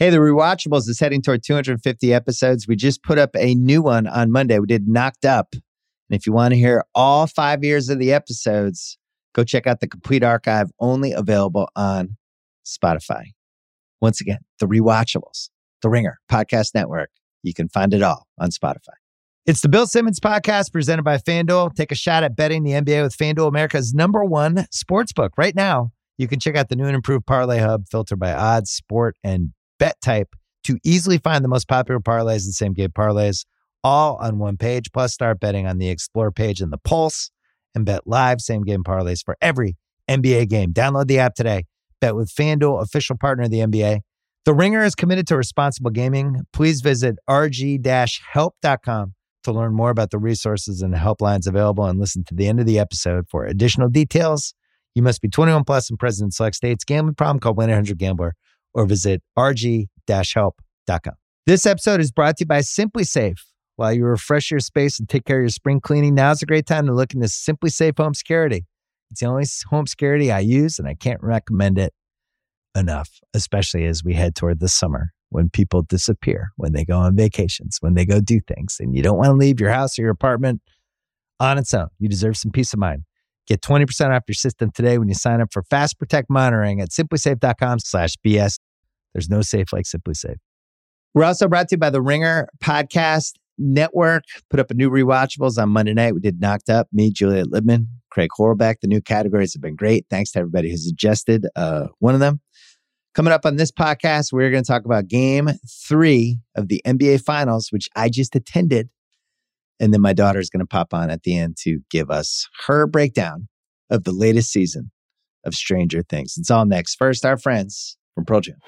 Hey, The Rewatchables is heading toward 250 episodes. We just put up a new one on Monday. We did Knocked Up. And if you want to hear all 5 years of the episodes, go check out the complete archive, only available on Spotify. Once again, The Rewatchables, The Ringer Podcast Network. You can find it all on Spotify. It's the Bill Simmons Podcast presented by FanDuel. Take a shot at betting the NBA with FanDuel, America's #1 sportsbook. Right now, you can check out the new and improved Parlay Hub, filtered by odds, sport, and bet type to easily find the most popular parlays and same game parlays all on one page. Plus, start betting on the Explore page and the Pulse and bet live same game parlays for every NBA game. Download the app today. Bet with FanDuel, official partner of the NBA. The Ringer is committed to responsible gaming. Please visit rg-help.com to learn more about the resources and helplines available and listen to the end of the episode for additional details. You must be 21 plus and present in select states. Gambling problem? Call 1-800-GAMBLER. Or visit rg-help.com. This episode is brought to you by SimpliSafe. While you refresh your space and take care of your spring cleaning, now's a great time to look into SimpliSafe Home Security. It's the only home security I use, and I can't recommend it enough, especially as we head toward the summer when people disappear, when they go on vacations, when they go do things, and you don't want to leave your house or your apartment on its own. You deserve some peace of mind. Get 20% off your system today when you sign up for Fast Protect monitoring at simplysafe.com/BS. There's no safe like SimpliSafe. We're also brought to you by the Ringer Podcast Network. Put up a new Rewatchables on Monday night. We did Knocked Up. Me, Juliet Libman, Craig Horlbeck. The new categories have been great. Thanks to everybody who suggested one of them. Coming up on this podcast, we're going to talk about Game 3 of the NBA Finals, which I just attended. And then my daughter is going to pop on at the end to give us her breakdown of the latest season of Stranger Things. It's all next. First, our friends from Pearl Jam.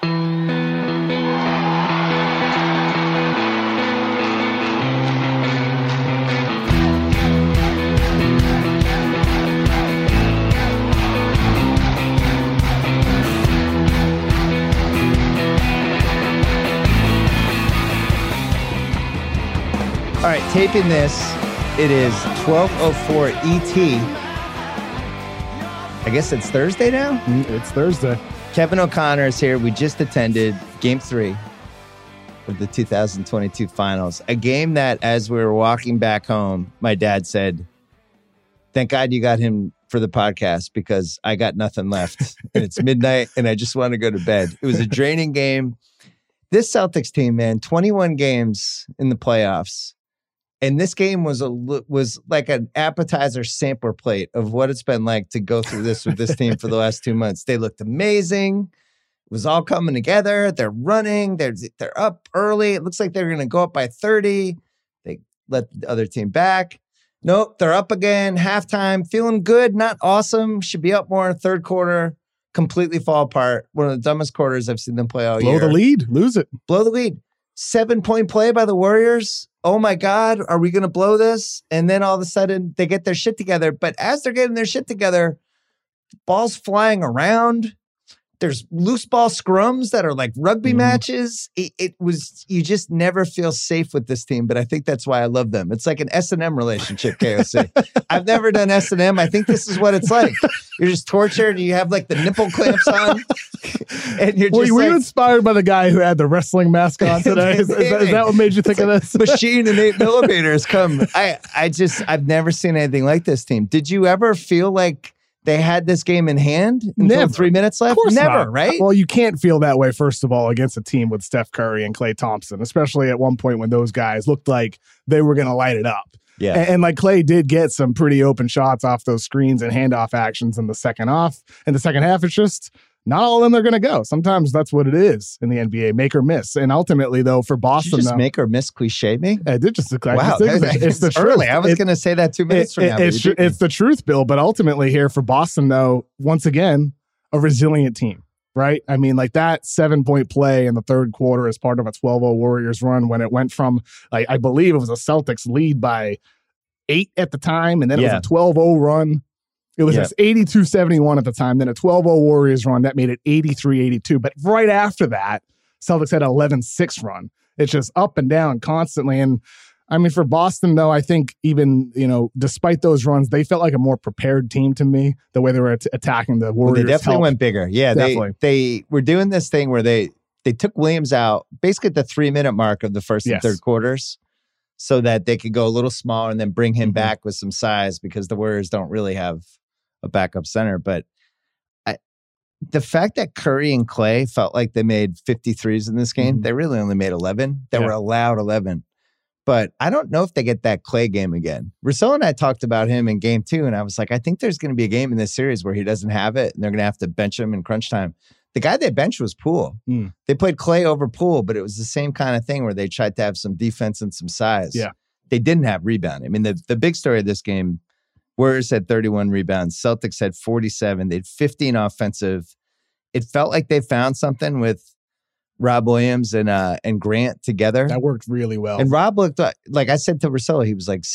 All right, taping this, it is 12:04 ET. I guess it's Thursday now? It's Thursday. Kevin O'Connor is here. We just attended Game 3 of the 2022 Finals. A game that, as we were walking back home, my dad said, thank God you got him for the podcast because I got nothing left. And it's midnight and I just want to go to bed. It was a draining game. This Celtics team, man, 21 games in the playoffs. And this game was like an appetizer sampler plate of what it's been like to go through this with this team for the last 2 months. They looked amazing. It was all coming together. They're running. They're up early. It looks like they're going to go up by 30. They let the other team back. Nope, they're up again. Halftime, feeling good, not awesome. Should be up more in third quarter. Completely fall apart. One of the dumbest quarters I've seen them play all year. Blow the lead, lose it. Blow the lead. 7-point play by the Warriors. Oh my God, are we going to blow this? And then all of a sudden they get their shit together. But as they're getting their shit together, ball's flying around. There's loose ball scrums that are like rugby matches. It was, you just never feel safe with this team. But I think that's why I love them. It's like an S&M relationship, KOC. I've never done S&M. I think this is what it's like. You're just tortured. You have like the nipple clamps on. And you're just were you inspired by the guy who had the wrestling mask on today? Is that what made you think of this? Machine and 8mm come. I've never seen anything like this team. Did you ever feel like they had this game in hand until Never. 3 minutes left? Never, right? Well, you can't feel that way, first of all, against a team with Steph Curry and Klay Thompson, especially at one point when those guys looked like they were going to light it up. Yeah. And like Klay did get some pretty open shots off those screens and handoff actions in the second half. In the second half, it's just not all of them are going to go. Sometimes that's what it is in the NBA, make or miss. And ultimately, though, for Boston, did you just make or miss cliche me? I did just wow, it's the early. truth. I was going to say that 2 minutes from now. It's the truth, Bill. But ultimately here for Boston, though, once again, a resilient team, right? I mean, like that 7-point play in the third quarter as part of a 12-0 Warriors run when it went from, like, I believe it was a Celtics lead by 8 at the time, and then it was a 12-0 run. It was 82-71 at the time, then a 12-0 Warriors run that made it 83-82. But right after that, Celtics had an 11-6 run. It's just up and down constantly. And I mean, for Boston, though, I think even, despite those runs, they felt like a more prepared team to me, the way they were attacking the Warriors. Well, they definitely went bigger. Yeah, definitely. They were doing this thing where they they took Williams out basically at the 3-minute mark of the first and third quarters so that they could go a little smaller and then bring him back with some size because the Warriors don't really have a backup center. But the fact that Curry and Clay felt like they made 53s in this game, they really only made 11. They were allowed 11. But I don't know if they get that Clay game again. Russillo and I talked about him in game 2, and I was like, I think there's going to be a game in this series where he doesn't have it, and they're going to have to bench him in crunch time. The guy they benched was Poole. They played Clay over Poole, but it was the same kind of thing where they tried to have some defense and some size. Yeah. They didn't have rebound. I mean, the big story of this game, Warriors had 31 rebounds. Celtics had 47. They had 15 offensive. It felt like they found something with Rob Williams and Grant together. That worked really well. And Rob looked like I said to Russillo, he was like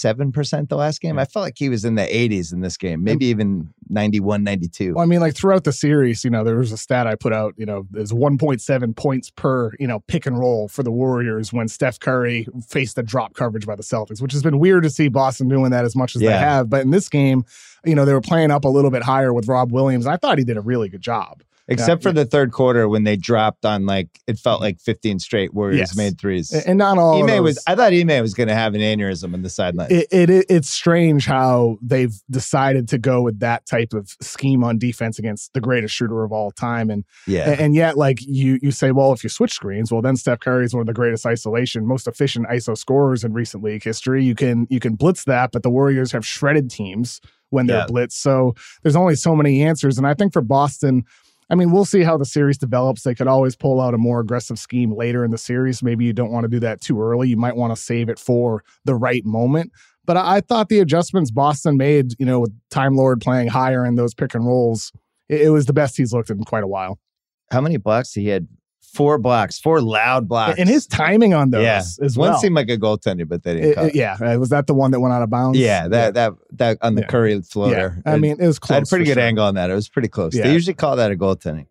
67% the last game. I felt like he was in the 80s in this game, maybe even 91, 92. Well, I mean, like throughout the series, there was a stat I put out, there's 1.7 points per, pick and roll for the Warriors when Steph Curry faced the drop coverage by the Celtics, which has been weird to see Boston doing that as much as they have. But in this game, they were playing up a little bit higher with Rob Williams. I thought he did a really good job. Except for the third quarter when they dropped on it felt like 15 straight Warriors made threes. And not all Ime of those, I thought Ime was going to have an aneurysm in the sideline. It's strange how they've decided to go with that type of scheme on defense against the greatest shooter of all time. And yet, like you say, well, if you switch screens, well, then Steph Curry is one of the greatest isolation, most efficient ISO scorers in recent league history. You can blitz that, but the Warriors have shredded teams when they're blitzed. So there's only so many answers. And I think for Boston, I mean, we'll see how the series develops. They could always pull out a more aggressive scheme later in the series. Maybe you don't want to do that too early. You might want to save it for the right moment. But I thought the adjustments Boston made, with Time Lord playing higher in those pick and rolls, it was the best he's looked in quite a while. How many blocks? He had 4 blocks, 4 loud blocks. And his timing on those as well. One seemed like a goaltender, but they didn't call it. Was that the one that went out of bounds? Yeah, that on the Curry floater. Yeah. I mean, it was close. I had a pretty good angle on that. It was pretty close. They usually call that a goaltending.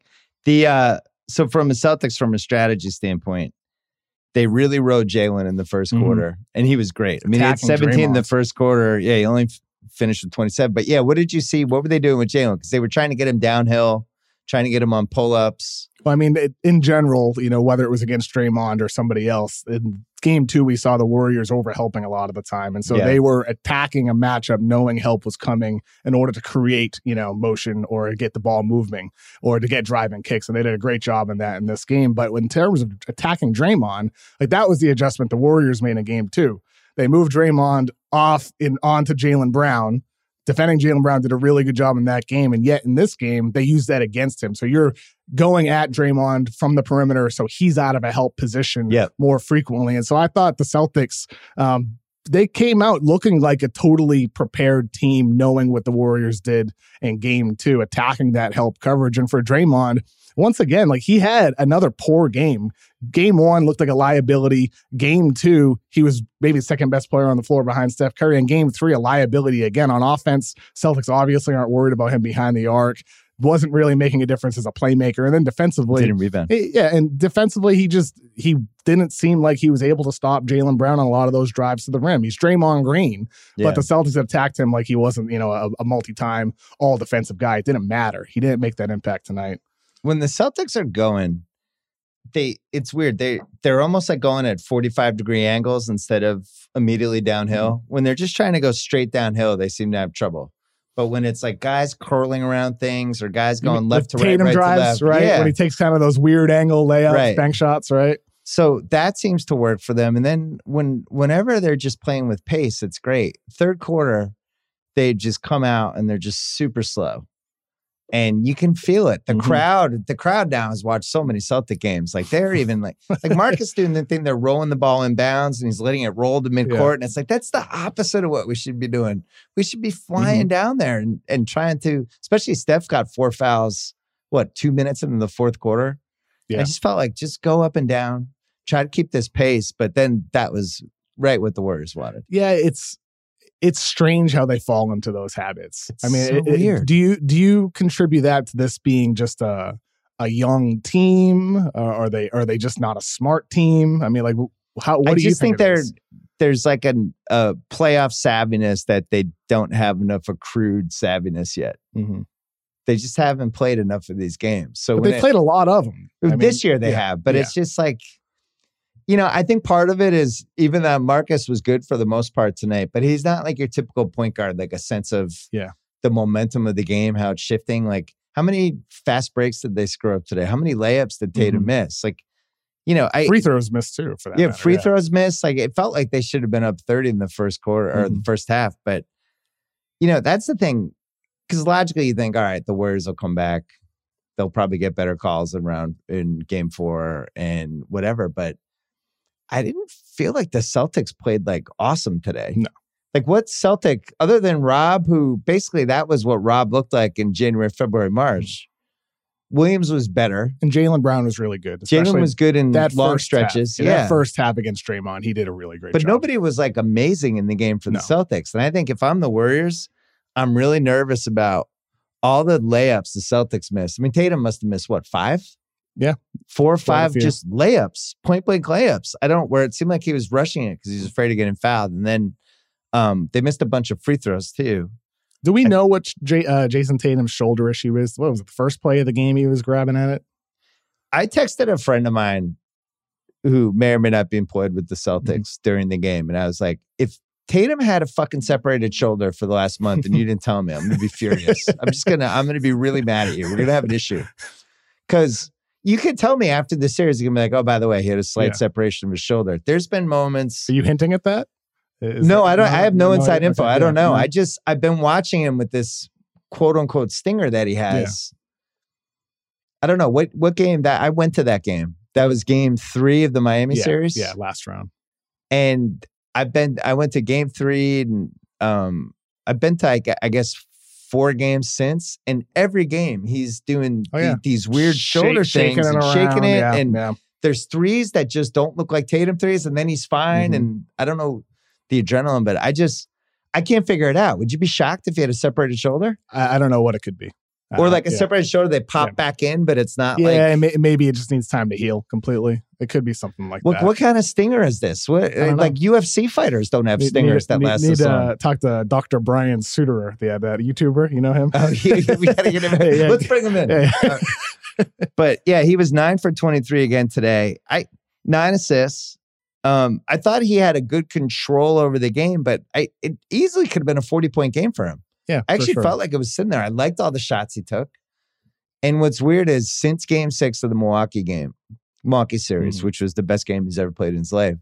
So from a Celtics, from a strategy standpoint, they really rode Jalen in the first quarter, and he was great. I mean, he had 17 in the first quarter. Yeah, he only finished with 27. But what did you see? What were they doing with Jalen? Because they were trying to get him downhill, trying to get him on pull-ups. Well, I mean, in general, whether it was against Draymond or somebody else, in game 2, we saw the Warriors overhelping a lot of the time. And so they were attacking a matchup knowing help was coming in order to create, motion or get the ball moving or to get driving kicks. And they did a great job in that in this game. But in terms of attacking Draymond, that was the adjustment the Warriors made in game 2. They moved Draymond onto Jaylen Brown. Defending Jaylen Brown did a really good job in that game. And yet in this game, they used that against him. So you're going at Draymond from the perimeter, so he's out of a help position more frequently. And so I thought the Celtics, they came out looking like a totally prepared team, knowing what the Warriors did in game 2, attacking that help coverage. And for Draymond, once again, he had another poor game. Game 1 looked like a liability. Game 2, he was maybe the second best player on the floor behind Steph Curry. And game 3, a liability again on offense. Celtics obviously aren't worried about him behind the arc. Wasn't really making a difference as a playmaker. And then defensively, didn't rebound. And defensively, he didn't seem like he was able to stop Jaylen Brown on a lot of those drives to the rim. He's Draymond Green, but the Celtics attacked him like he wasn't, a multi-time all defensive guy. It didn't matter. He didn't make that impact tonight. When the Celtics are going, it's weird. They're almost like going at 45-degree angles instead of immediately downhill. When they're just trying to go straight downhill, they seem to have trouble. But when it's like guys curling around things or guys going left to right, Tatum right drives, to left. right? When he takes kind of those weird angle layups, bank shots, right? So that seems to work for them. And then whenever they're just playing with pace, it's great. Third quarter, they just come out and they're just super slow. And you can feel it. The crowd now has watched so many Celtic games. Like they're even like Marcus doing the thing, they're rolling the ball in bounds and he's letting it roll to midcourt. And it's like, that's the opposite of what we should be doing. We should be flying down there and trying to, especially Steph got 4 fouls, 2 minutes into the fourth quarter? Yeah. I just felt like just go up and down, try to keep this pace. But then that was right what the Warriors wanted. Yeah, it's strange how they fall into those habits. I mean, so weird. Do you contribute that to this being just a young team? Are they just not a smart team? I mean, like what do you think? There's like a playoff savviness that they don't have enough accrued savviness yet. They just haven't played enough of these games. So but they played a lot of them. This year they have, but it's just like, I think part of it is even that Marcus was good for the most part tonight, but he's not like your typical point guard, like a sense of the momentum of the game, how it's shifting. Like, how many fast breaks did they screw up today? How many layups did Tatum miss? Like, free throws missed too for that. Yeah, free throws missed. Like, it felt like they should have been up 30 in the first quarter or the first half. But, that's the thing. Because logically you think, all right, the Warriors will come back. They'll probably get better calls in game 4 and whatever. But I didn't feel like the Celtics played like awesome today. No. Like, what Celtic, other than Rob, who basically that was what Rob looked like in January, February, March. Williams was better. And Jaylen Brown was really good. Jaylen was good in that long stretches. That first half against Draymond, he did a really great job. But nobody was like amazing in the game for the Celtics. And I think if I'm the Warriors, I'm really nervous about all the layups the Celtics missed. I mean, Tatum must have missed, 5? Yeah. 4 or 5 just layups, point blank layups. Where it seemed like he was rushing it because he was afraid of getting fouled. And then they missed a bunch of free throws too. Do we know what Jason Tatum's shoulder issue is? What was it, the first play of the game he was grabbing at it? I texted a friend of mine who may or may not be employed with the Celtics during the game. And I was like, if Tatum had a fucking separated shoulder for the last month and you didn't tell me, I'm going to be furious. I'm going to be really mad at you. We're going to have an issue. Because you could tell me after the series, you're going to be like, oh, by the way, he had a slight separation of his shoulder. There's been moments. Are you hinting at that? I have no inside info. I don't know. I've been watching him with this quote unquote stinger that he has. Yeah. I don't know what game that I went to that game. That was game 3 of the Miami series. Yeah. Last round. And I went to game 3 and I've been to, I guess, 4 games since. And every game he's doing these weird shoulder things and shaking it. And there's threes that just don't look like Tatum threes. And then he's fine. And I don't know the adrenaline, but I can't figure it out. Would you be shocked if he had a separated shoulder? I don't know what it could be. Or like a separated shoulder, they pop back in, but it's not maybe it just needs time to heal completely. It could be something like that. What kind of stinger is this? Like UFC fighters don't have stingers that last this long. Talk to Dr. Brian Suterer, that YouTuber. You know him? Oh, we got to get him in. Let's bring him in. But yeah, he was 9 for 23 again today. 9 assists. I thought he had a good control over the game, but it easily could have been a 40-point game for him. Yeah, I actually felt like it was sitting there. I liked all the shots he took. And what's weird is since game 6 of the Milwaukee series, which was the best game he's ever played in his life,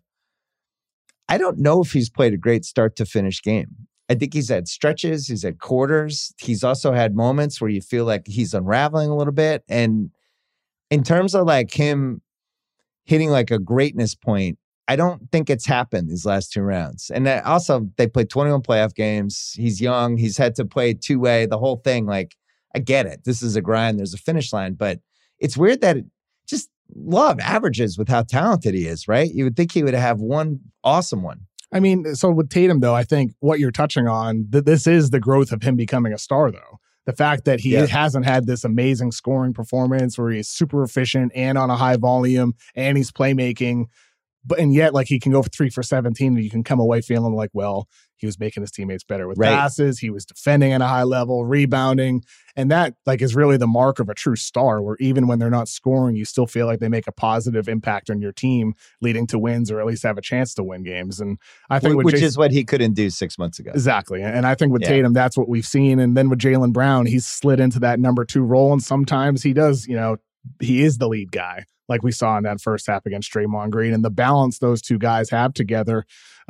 I don't know if he's played a great start to finish game. I think he's had stretches, he's had quarters. He's also had moments where you feel like he's unraveling a little bit. And in terms of like him hitting like a greatness point, I don't think it's happened these last 2 rounds. And also, they played 21 playoff games. He's young. He's had to play 2-way, the whole thing. Like, I get it. This is a grind. There's a finish line. But it's weird that just law of averages with how talented he is, right? You would think he would have one awesome one. I mean, so with Tatum, though, I think what you're touching on, this is the growth of him becoming a star, though. The fact that he hasn't had this amazing scoring performance where he's super efficient and on a high volume and he's playmaking. And yet, like, he can go for 3 for 17 and you can come away feeling like, well, he was making his teammates better with passes. He was defending at a high level, rebounding. And that, like, is really the mark of a true star, where even when they're not scoring, you still feel like they make a positive impact on your team, leading to wins or at least have a chance to win games. And I think which is what he couldn't do 6 months ago. Exactly. And I think with Tatum, that's what we've seen. And then with Jaylen Brown, he's slid into that number 2 role. And sometimes he does, he is the lead guy, like we saw in that first half against Draymond Green, and the balance those 2 guys have together.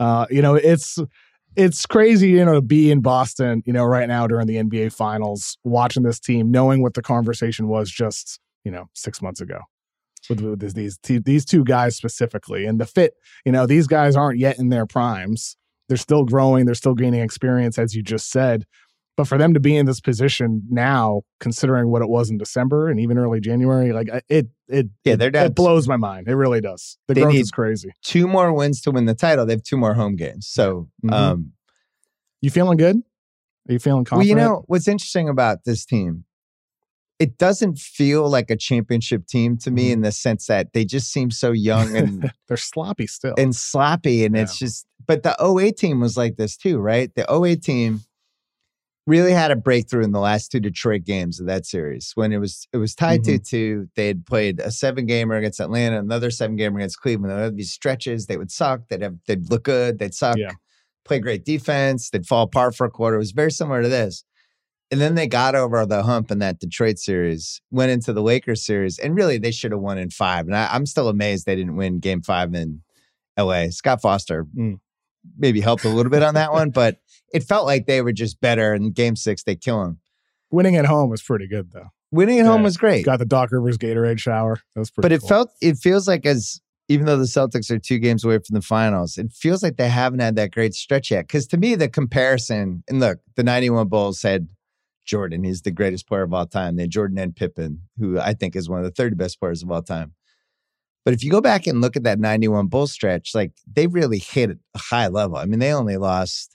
It's crazy, to be in Boston, right now during the NBA Finals, watching this team, knowing what the conversation was just, 6 months ago with these 2 guys specifically, and the fit. These guys aren't yet in their primes. They're still growing. They're still gaining experience, as you just said. But for them to be in this position now, considering what it was in December and even early January, like it blows my mind. It really does. The growth is crazy. 2 more wins to win the title. They have 2 more home games. So, you feeling good? Are you feeling confident? Well, what's interesting about this team, it doesn't feel like a championship team to me in the sense that they just seem so young and they're sloppy still. And sloppy. And it's just, but the 08 team was like this too, right? The 08 team, really had a breakthrough in the last two Detroit games of that series when it was tied 2-2. They had played a 7-gamer against Atlanta, another 7-gamer against Cleveland. There would be stretches. They would suck. They'd look good. They'd suck. Yeah. Play great defense. They'd fall apart for a quarter. It was very similar to this. And then they got over the hump in that Detroit series, went into the Lakers series, and really they should have won in 5. And I'm still amazed they didn't win Game 5 in LA. Scott Foster maybe helped a little bit on that one, but it felt like they were just better. In Game 6, they kill him. Winning at home was pretty good, though. Winning at home was great. Got the Doc Rivers Gatorade shower. That was pretty cool. But it feels like even though the Celtics are 2 games away from the finals, it feels like they haven't had that great stretch yet. Because to me, the comparison, and look, the 91 Bulls had Jordan. He's the greatest player of all time. They had Jordan and Pippen, who I think is one of the 30 best players of all time. But if you go back and look at that 91 Bulls stretch, like they really hit a high level. I mean, they only lost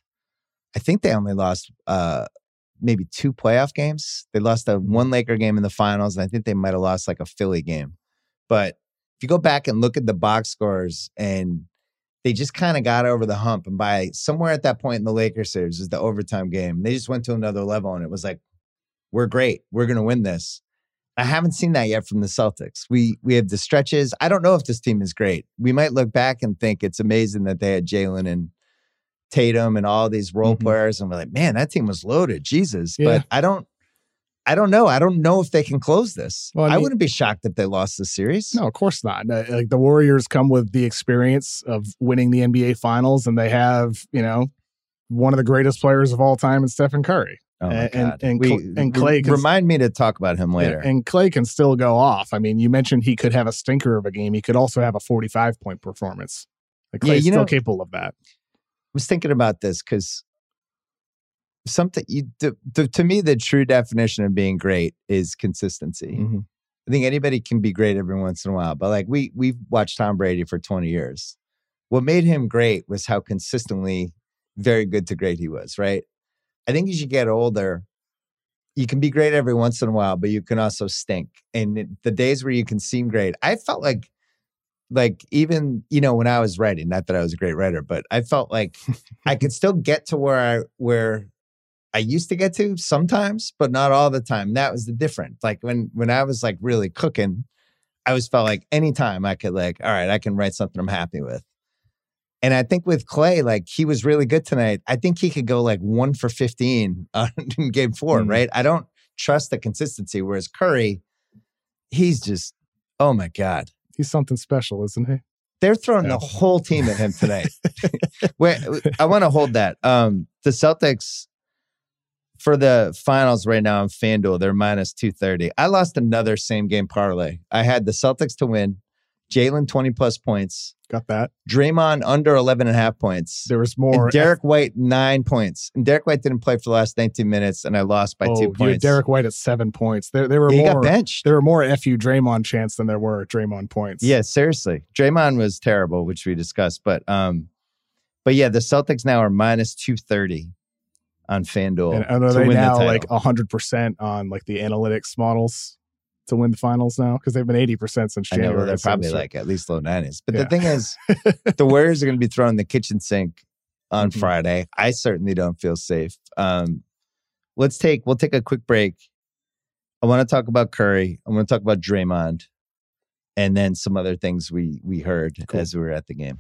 maybe 2 playoff games. They lost a 1 Laker game in the finals, and I think they might have lost like a Philly game. But if you go back and look at the box scores, and they just kind of got over the hump, and by somewhere at that point in the Lakers series is the overtime game. They just went to another level, and it was like, we're great. We're going to win this. I haven't seen that yet from the Celtics. We have the stretches. I don't know if this team is great. We might look back and think it's amazing that they had Jalen and Tatum and all these role players, and we're like, man, that team was loaded. Jesus. Yeah. But I don't know. I don't know if they can close this. Well, I wouldn't be shocked if they lost the series. No, of course not. Like the Warriors come with the experience of winning the NBA Finals, and they have, one of the greatest players of all time in Stephen Curry. Oh my God. And Klay can, remind me to talk about him later. And Klay can still go off. I mean, you mentioned he could have a stinker of a game. He could also have a 45-point performance. Like Klay's still capable of that. I was thinking about this because to me, the true definition of being great is consistency. I think anybody can be great every once in a while, but like we've watched Tom Brady for 20 years. What made him great was how consistently very good to great he was, right? I think as you get older, you can be great every once in a while, but you can also stink. And the days where you can seem great, I felt like even, when I was writing, not that I was a great writer, but I felt like I could still get to where I used to get to sometimes, but not all the time. That was the difference. Like when I was like really cooking, I always felt like anytime I could all right, I can write something I'm happy with. And I think with Klay, like he was really good tonight. I think he could go 1 for 15 in Game 4, right? I don't trust the consistency. Whereas Curry, he's just, oh my God. He's something special, isn't he? They're throwing the whole team at him tonight. Wait, I want to hold that. The Celtics, for the finals right now on FanDuel, they're minus 230. I lost another same game parlay. I had the Celtics to win, Jalen 20+ points. Got that. Draymond under 11.5 points. There was more. And Derek White 9 points. And Derek White didn't play for the last 19 minutes, and I lost by 2 points. You had Derek White at 7 points. There were he more. Got benched. There were more FU Draymond chants than there were Draymond points. Yeah, seriously. Draymond was terrible, which we discussed. But yeah, the Celtics now are minus 230 on FanDuel. And are they now 100% on the analytics models to win the finals now? Because they've been 80% since January. I know, they're probably at least low 90s. But the thing is, the Warriors are going to be throwing the kitchen sink on Friday. I certainly don't feel safe. We'll take a quick break. I want to talk about Curry. I want to talk about Draymond, and then some other things we heard as we were at the game.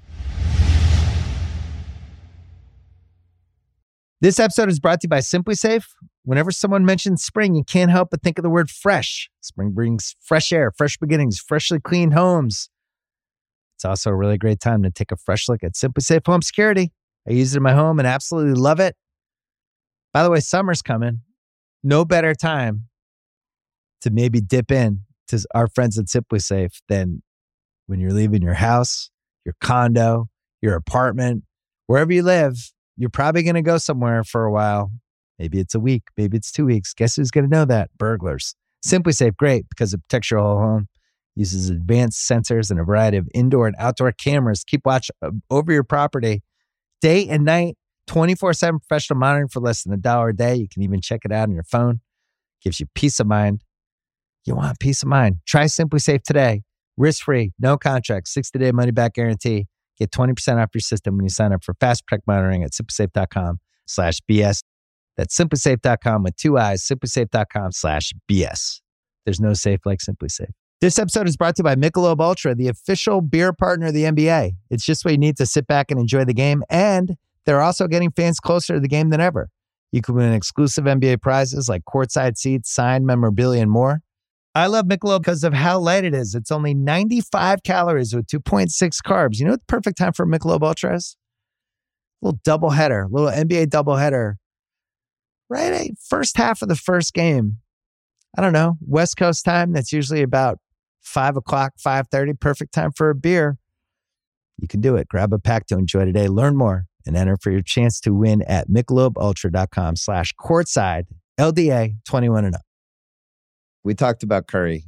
This episode is brought to you by Simply Safe. Whenever someone mentions spring, you can't help but think of the word fresh. Spring brings fresh air, fresh beginnings, freshly cleaned homes. It's also a really great time to take a fresh look at Simply Safe Home Security. I use it in my home and absolutely love it. By the way, summer's coming. No better time to maybe dip in to our friends at Simply Safe than when you're leaving your house, your condo, your apartment, wherever you live. You're probably going to go somewhere for a while. Maybe it's a week. Maybe it's 2 weeks. Guess who's going to know that? Burglars. Simply Safe, great because it protects your whole home. Uses advanced sensors and a variety of indoor and outdoor cameras. Keep watch over your property day and night. 24/7 professional monitoring for less than $1 a day. You can even check it out on your phone. Gives you peace of mind. You want peace of mind. Try Simply Safe today. Risk-free, no contract, 60-day money-back guarantee. Get 20% off your system when you sign up for Fast Protect monitoring at simplysafe.com/BS. That's simplysafe.com with 2 I's, simplysafe.com/BS. There's no safe like Simply Safe. This episode is brought to you by Michelob Ultra, the official beer partner of the NBA. It's just what you need to sit back and enjoy the game, and they're also getting fans closer to the game than ever. You can win exclusive NBA prizes like courtside seats, signed memorabilia, and more. I love Michelob because of how light it is. It's only 95 calories with 2.6 carbs. You know what the perfect time for Michelob Ultra is? A little doubleheader, little NBA doubleheader. Right? First half of the first game. I don't know. West Coast time. That's usually about 5 o'clock, 5:30. Perfect time for a beer. You can do it. Grab a pack to enjoy today. Learn more and enter for your chance to win at MichelobUltra.com/courtside. LDA 21 and up. We talked about Curry.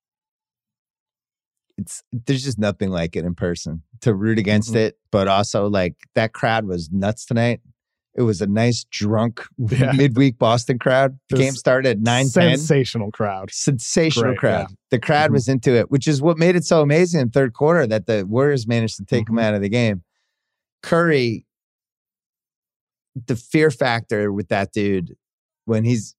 There's just nothing like it in person to root against it, but also like that crowd was nuts tonight. It was a nice drunk midweek Boston crowd. The game started at 9:10. Sensational crowd. Sensational Great, crowd. yeah. The crowd was into it, which is what made it so amazing in third quarter that the Warriors managed to take them out of the game. Curry, the fear factor with that dude when he's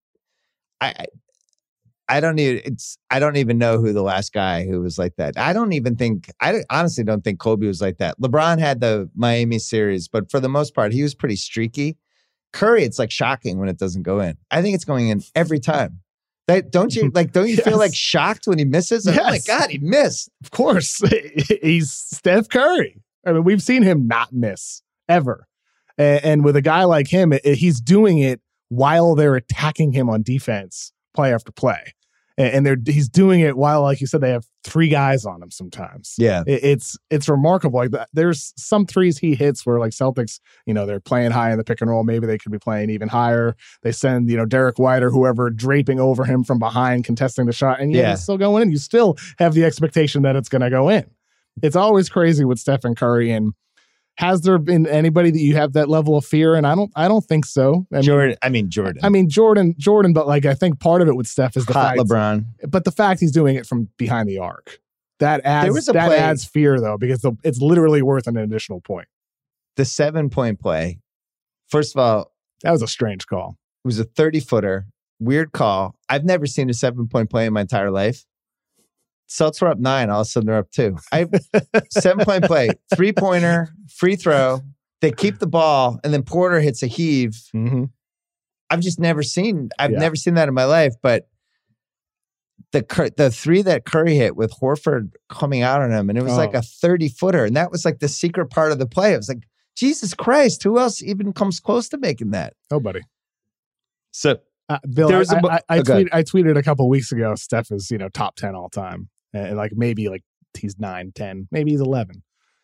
I don't even know who the last guy who was like that. I honestly don't think Kobe was like that. LeBron had the Miami series, but for the most part, he was pretty streaky. Curry, it's like shocking when it doesn't go in. I think it's going in every time. Don't you feel like shocked when he misses? Yes. Oh my God, he missed. Of course. He's Steph Curry. I mean, we've seen him not miss ever. And with a guy like him, he's doing it while they're attacking him on defense play after play. And he's doing it while, like you said, they have 3 guys on him sometimes. Yeah. It's remarkable. Like there's some threes he hits where like Celtics, they're playing high in the pick and roll. Maybe they could be playing even higher. They send, Derek White or whoever draping over him from behind, contesting the shot. And it's still going in. You still have the expectation that it's going to go in. It's always crazy with Stephen Curry. And has there been anybody that you have that level of fear? And I don't think so. Jordan. Jordan, but like I think part of it with Steph is the fact LeBron. But the fact he's doing it from behind the arc. That adds fear though, because it's literally worth an additional point. The 7-point play. First of all, that was a strange call. It was a 30-footer. Weird call. I've never seen a 7-point play in my entire life. Celtics were up 9. All of a sudden, they're up 2. 7-point play, 3-pointer, free throw. They keep the ball, and then Porter hits a heave. Mm-hmm. I've never seen that in my life. But the 3 that Curry hit with Horford coming out on him, and it was like a 30-footer, and that was like the secret part of the play. It was like, Jesus Christ, who else even comes close to making that? Nobody. So, Bill, I tweeted a couple weeks ago, Steph is top 10 all time. And like maybe like he's 9, 10, maybe he's 11.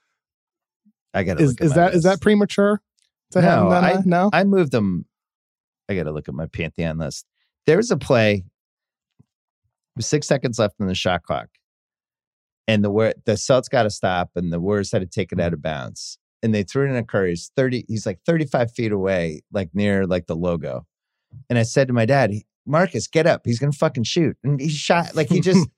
I gotta is that premature to have him that high? No, I moved him. I gotta look at my Pantheon list. There was a play with 6 seconds left in the shot clock, and the Celtics got to stop, and the Warriors had to take it out of bounds, and they threw it in a Curry. He's like 35 feet away, like near like the logo. And I said to my dad, Marcus, get up. He's going to fucking shoot. And he shot, like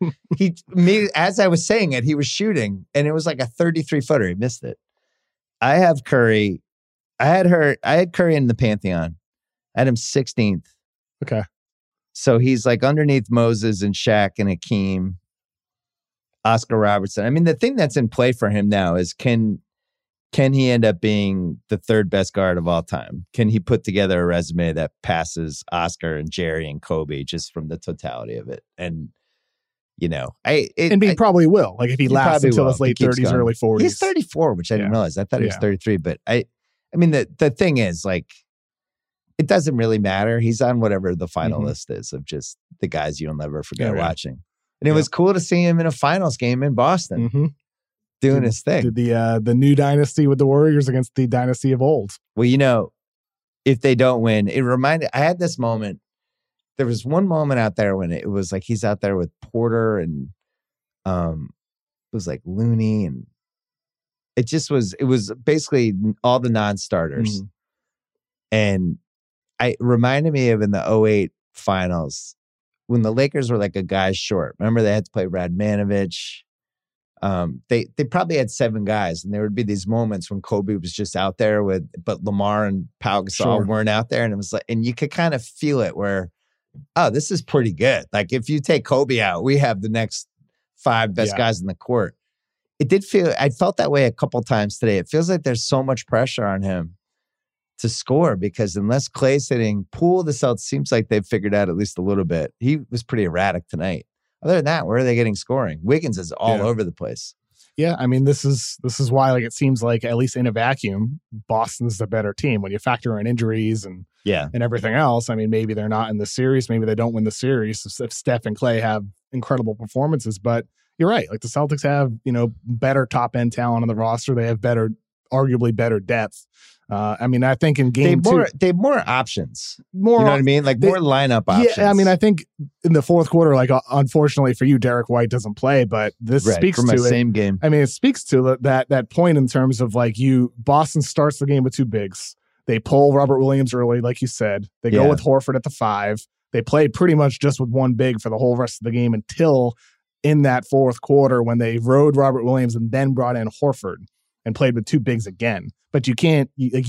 as I was saying it, he was shooting. And it was like a 33-footer. He missed it. I have Curry. I had Curry in the Pantheon. I had him 16th. Okay. So he's like underneath Moses and Shaq and Hakeem, Oscar Robertson. I mean, the thing that's in play for him now is can he end up being the 3rd best guard of all time? Can he put together a resume that passes Oscar and Jerry and Kobe just from the totality of it? And, he probably will. Like if he lasts until his late 30s, early 40s. He's 34, which I didn't realize. I thought he was 33. But I mean, the thing is, like, it doesn't really matter. He's on whatever the final list is of just the guys you'll never forget watching. And it was cool to see him in a finals game in Boston. Mm-hmm. Doing his thing. The new dynasty with the Warriors against the dynasty of old. Well, if they don't win, I had this moment. There was one moment out there when it was like he's out there with Porter and it was like Looney, and it was basically all the non-starters. Mm-hmm. And it reminded me of in the 2008 finals when the Lakers were like a guy short. Remember they had to play Radmanovich, They probably had 7 guys, and there would be these moments when Kobe was just out there but Lamar and Pau Gasol weren't out there, and it was like, and you could kind of feel it where, oh, this is pretty good. Like if you take Kobe out, we have the next 5 best guys in the court. I felt that way a couple times today. It feels like there's so much pressure on him to score because unless Clay's hitting, Poole, the Celtics seems like they've figured out at least a little bit. He was pretty erratic tonight. Other than that, where are they getting scoring? Wiggins is all over the place. Yeah, I mean, this is why, like, it seems like at least in a vacuum, Boston's the better team when you factor in injuries and everything else. I mean, maybe they're not in the series, maybe they don't win the series if Steph and Clay have incredible performances. But you're right, like the Celtics have better top end talent on the roster. They have arguably better depth. I mean, I think in game 2... They have more options. You know what I mean? Like more lineup options. Yeah, I mean, I think in the fourth quarter, like unfortunately for you, Derek White doesn't play, but this speaks to it. Same game. I mean, it speaks to that point in terms of like Boston starts the game with 2 bigs. They pull Robert Williams early, like you said. They go with Horford at the 5. They play pretty much just with 1 big for the whole rest of the game until in that fourth quarter when they rode Robert Williams and then brought in Horford and played with 2 bigs again. But you can't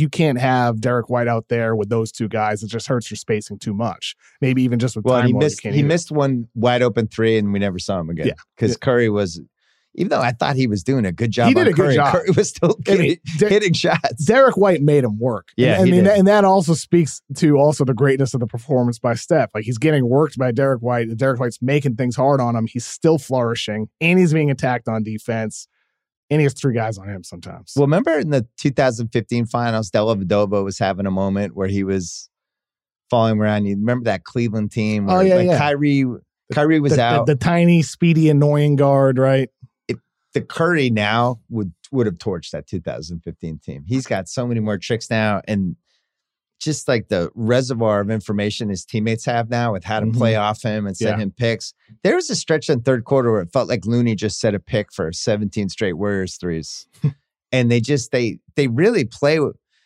have Derek White out there with those 2 guys. It just hurts your spacing too much. Maybe even just with time. He missed one wide open 3 and we never saw him again. Yeah. Because Curry was, even though I thought he was doing a good job, good job. Curry was still hitting shots. Derek White made him work. Yeah, and that also speaks to the greatness of the performance by Steph. Like he's getting worked by Derek White. Derek White's making things hard on him. He's still flourishing and he's being attacked on defense. And he has 3 guys on him sometimes. Well, remember in the 2015 finals, Dellavedova was having a moment where he was falling around. You remember that Cleveland team? Where, Kyrie was out. The tiny, speedy, annoying guard, right? The Curry now would have torched that 2015 team. He's got so many more tricks now. And just like the reservoir of information his teammates have now with how to play off him and send him picks. There was a stretch in the third quarter where it felt like Looney just set a pick for 17 straight Warriors threes. And they really play.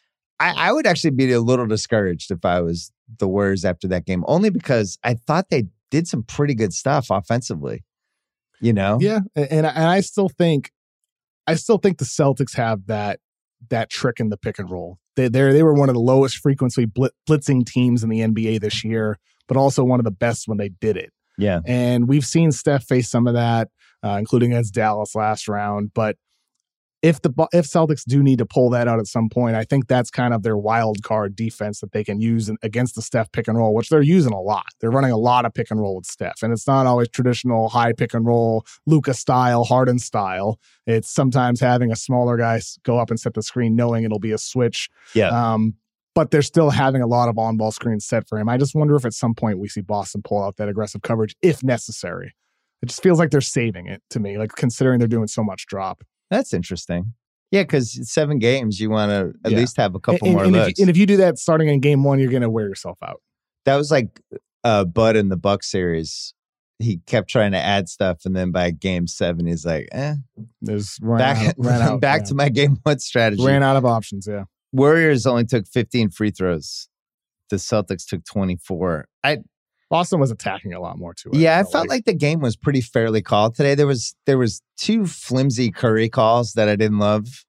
I would actually be a little discouraged if I was the Warriors after that game, only because I thought they did some pretty good stuff offensively. Yeah. And I still think the Celtics have that trick in the pick and roll. They were one of the lowest frequency blitzing teams in the NBA this year, but also one of the best when they did it. Yeah. And we've seen Steph face some of that, including against Dallas last round. But if Celtics do need to pull that out at some point, I think that's kind of their wild card defense that they can use against the Steph pick and roll, which they're using a lot. They're running a lot of pick and roll with Steph, and it's not always traditional high pick and roll, Luka style, Harden style. It's sometimes having a smaller guy go up and set the screen, knowing it'll be a switch. Yeah. But they're still having a lot of on-ball screens set for him. I just wonder if at some point we see Boston pull out that aggressive coverage if necessary. It just feels like they're saving it to me, like considering they're doing so much drop. That's interesting. Yeah, because 7 games, you want to at least have a couple more looks. And if you do that starting in game 1, you're going to wear yourself out. That was like Bud in the Bucks series. He kept trying to add stuff, and then by game 7, he's like, back to my game 1 strategy. Ran out of options, yeah. Warriors only took 15 free throws. The Celtics took 24. Boston was attacking a lot more too. Yeah, I felt like the game was pretty fairly called today. There was 2 flimsy Curry calls that I didn't love.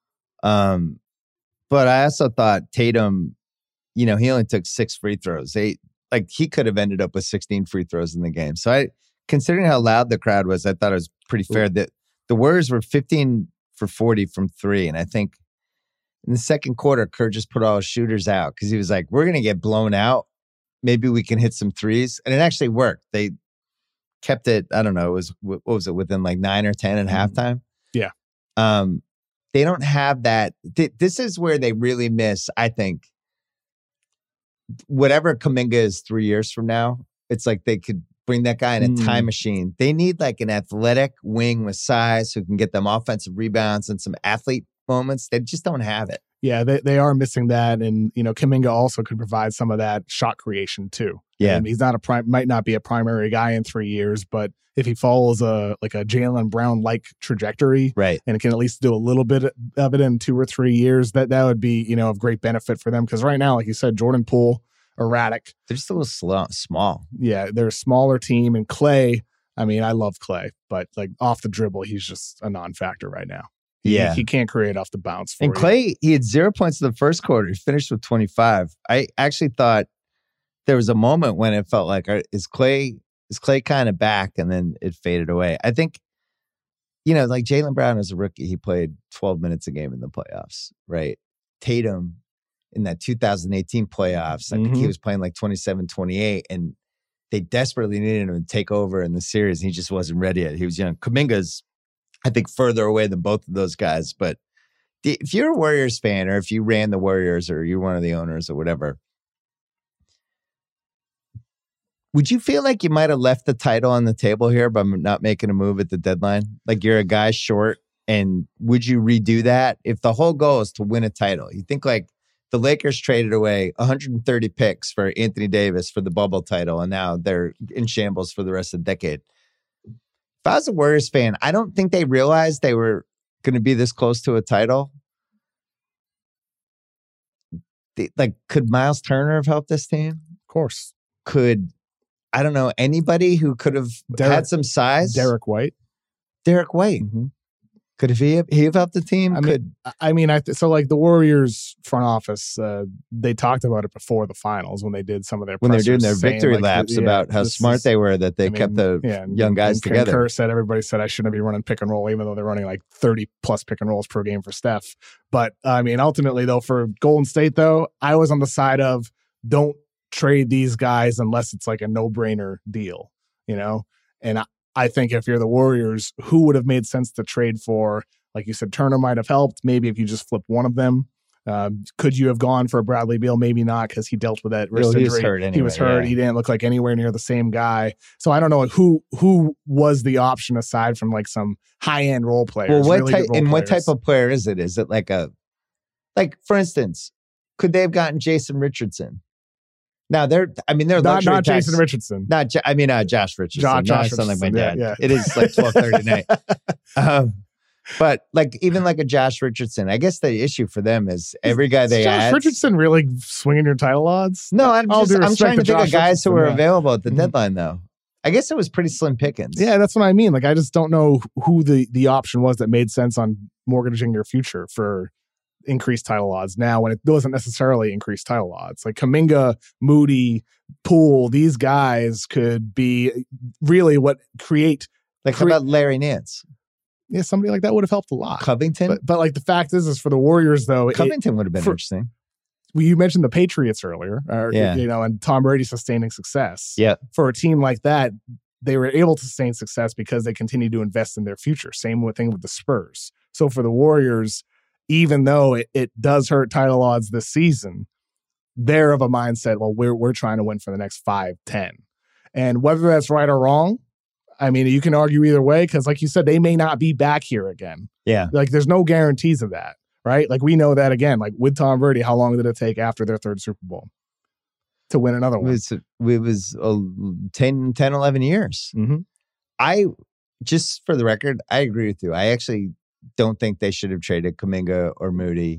But I also thought Tatum, he only took 6 free throws. He could have ended up with 16 free throws in the game. So considering how loud the crowd was, I thought it was pretty fair that the Warriors were 15 for 40 from 3. And I think in the second quarter, Kerr just put all his shooters out because he was like, we're going to get blown out. Maybe we can hit some threes. And it actually worked. They kept it, I don't know, what was it, within like 9 or 10 at halftime? Yeah. They don't have that. This is where they really miss, I think, whatever Kuminga is 3 years from now. It's like they could bring that guy in a time machine. They need like an athletic wing with size who can get them offensive rebounds and some athlete moments. They just don't have it. Yeah, they are missing that, and Kuminga also could provide some of that shot creation too. Yeah, and he's not might not be a primary guy in 3 years, but if he follows a Jaylen Brown like trajectory, right, and can at least do a little bit of it in 2 or 3 years, that would be of great benefit for them. Because right now, like you said, Jordan Poole, erratic. They're just a little small. Yeah, they're a smaller team, and Clay. I mean, I love Clay, but like off the dribble, he's just a non-factor right now. He can't create off the bounce for and Clay, he had 0 points in the first quarter. He finished with 25. I actually thought there was a moment when it felt like, is Clay kind of back? And then it faded away. I think, like Jaylen Brown as a rookie, he played 12 minutes a game in the playoffs, right? Tatum in that 2018 playoffs, I think he was playing like 27, 28, and they desperately needed him to take over in the series. And he just wasn't ready yet. He was young. Kuminga's, I think, further away than both of those guys. But if you're a Warriors fan, or if you ran the Warriors, or you're one of the owners or whatever, would you feel like you might have left the title on the table here by not making a move at the deadline? Like you're a guy short, and would you redo that? If the whole goal is to win a title, you think like the Lakers traded away 130 picks for Anthony Davis for the bubble title, and now they're in shambles for the rest of the decade. If I was a Warriors fan, I don't think they realized they were going to be this close to a title. Could Miles Turner have helped this team? Of course. Could, I don't know, anybody who could have had some size? Derek White. Mm-hmm. Could he have helped the team? So like the Warriors front office, they talked about it before the finals when they did some of their when they're doing their victory laps about how smart they were that they kept the young guys together. Kerr said everybody said I shouldn't be running pick and roll, even though they're running like 30 plus pick and rolls per game for Steph. But I mean, ultimately though, for Golden State though, I was on the side of don't trade these guys unless it's like a no-brainer deal, and I think if you're the Warriors, who would have made sense to trade for? Like you said, Turner might have helped. Maybe if you just flip one of them. Could you have gone for Bradley Beal? Maybe not, because he dealt with that wrist injury. He was hurt anyway. He was hurt. Yeah. He didn't look like anywhere near the same guy. So I don't know who was the option aside from like some high-end role players. Well, what type of player is it? Is it like for instance, could they have gotten Jason Richardson? Now they're not Jason Richardson. Josh Richardson. Josh I Richardson. sound like my dad. Yeah. It is like 12:30 night. But like even like a Josh Richardson, I guess the issue for them is every guy they add. Josh Richardson really swinging your title odds? No, I'm trying to think of guys who were available at the deadline though. I guess it was pretty slim pickings. Yeah, that's what I mean. Like I just don't know who the option was that made sense on mortgaging your future for increased title odds now when it doesn't necessarily increase title odds. Like Kuminga, Moody, Poole, these guys could be really what create. Like how about Larry Nance? Yeah, somebody like that would have helped a lot. Covington? But like the fact is for the Warriors though. Covington would have been interesting. Well, you mentioned the Patriots earlier, and Tom Brady sustaining success. Yeah. For a team like that, they were able to sustain success because they continue to invest in their future. Same thing with the Spurs. So for the Warriors, even though it does hurt title odds this season, they're of a mindset, well, we're trying to win for the next 5, 10. And whether that's right or wrong, I mean, you can argue either way because, like you said, they may not be back here again. Yeah. Like, there's no guarantees of that, right? Like, we know that, again, like with Tom Brady, how long did it take after their third Super Bowl to win another one? It was 10, 11 years. Mm-hmm. Just for the record, I agree with you. I actually don't think they should have traded Kuminga or Moody.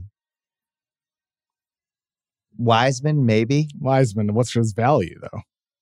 Wiseman, maybe. What's his value, though?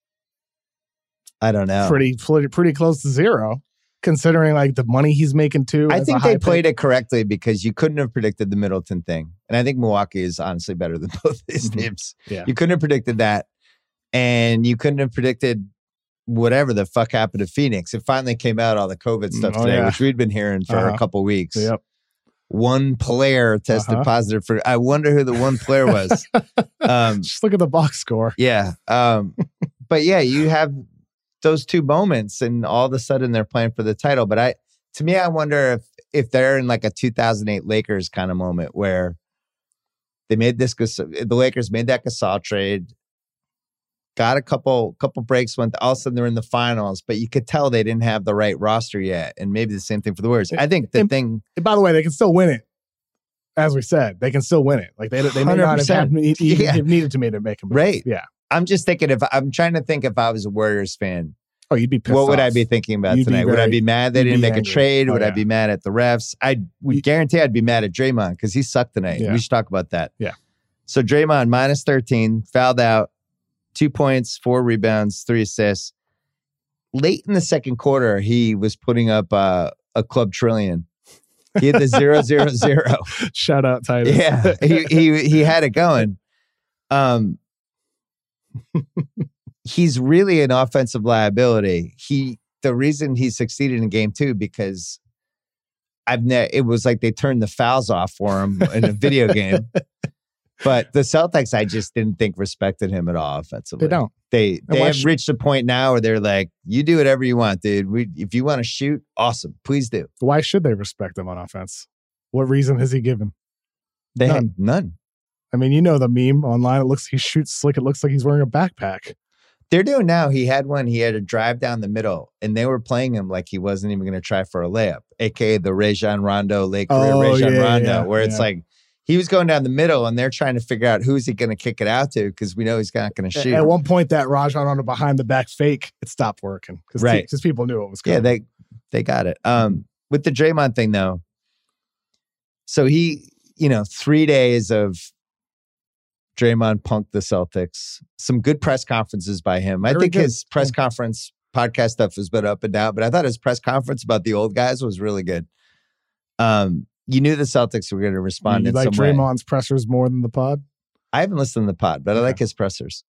I don't know. Pretty close to zero, considering like the money he's making too. I think they played it correctly because you couldn't have predicted the Middleton thing. And I think Milwaukee is honestly better than both these teams. Yeah. You couldn't have predicted that. And you couldn't have predicted whatever the fuck happened to Phoenix. It finally came out, all the COVID stuff today, which we'd been hearing for a couple weeks. Yep. One player tested positive for, I wonder who the one player was. Just look at the box score. Yeah. But yeah, you have those two moments and all of a sudden they're playing for the title. But I wonder if they're in like a 2008 Lakers kind of moment where the Lakers made that Gasol trade, got a couple breaks, all of a sudden they're in the finals, but you could tell they didn't have the right roster yet. And maybe the same thing for the Warriors. I think by the way, they can still win it. As we said, they can still win it. Like they may not have needed to make a move. Right. Yeah. I'm just thinking I'm trying to think if I was a Warriors fan. Oh, you'd be pissed What off. would I be thinking about tonight? Would I be mad they didn't make a trade? Would I be mad at the refs? I would guarantee I'd be mad at Draymond because he sucked tonight. Yeah. We should talk about that. Yeah. So Draymond, minus 13, fouled out, 2 points, 4 rebounds, 3 assists. late in the second quarter, he was putting up a club trillion. He had the 0-0-0. Shout out Titus. Yeah, he had it going. He's really an offensive liability. The reason he succeeded in game 2 because it was like they turned the fouls off for him in a video game. But the Celtics, I just didn't think respected him at all offensively. They don't. They have reached a point now where they're like, you do whatever you want, dude. If you want to shoot, awesome. Please do. Why should they respect him on offense? What reason has he given? None. I mean, you know the meme online. He shoots slick. It looks like he's wearing a backpack. They're doing now. He had a drive down the middle, and they were playing him like he wasn't even going to try for a layup, aka the Rajon Rondo late career Rajon Rondo, where it's like he was going down the middle, and they're trying to figure out who's he going to kick it out to because we know he's not going to shoot. At one point, that Rajon Rondo behind the back fake, it stopped working because people knew it was coming. Yeah, they got it. With the Draymond thing though, so he 3 days of Draymond punked the Celtics. Some good press conferences by him. I think his press conference podcast stuff has been up and down, but I thought his press conference about the old guys was really good. You knew the Celtics were going to respond in some way. You like Draymond's pressers more than the pod? I haven't listened to the pod, but I like his pressers.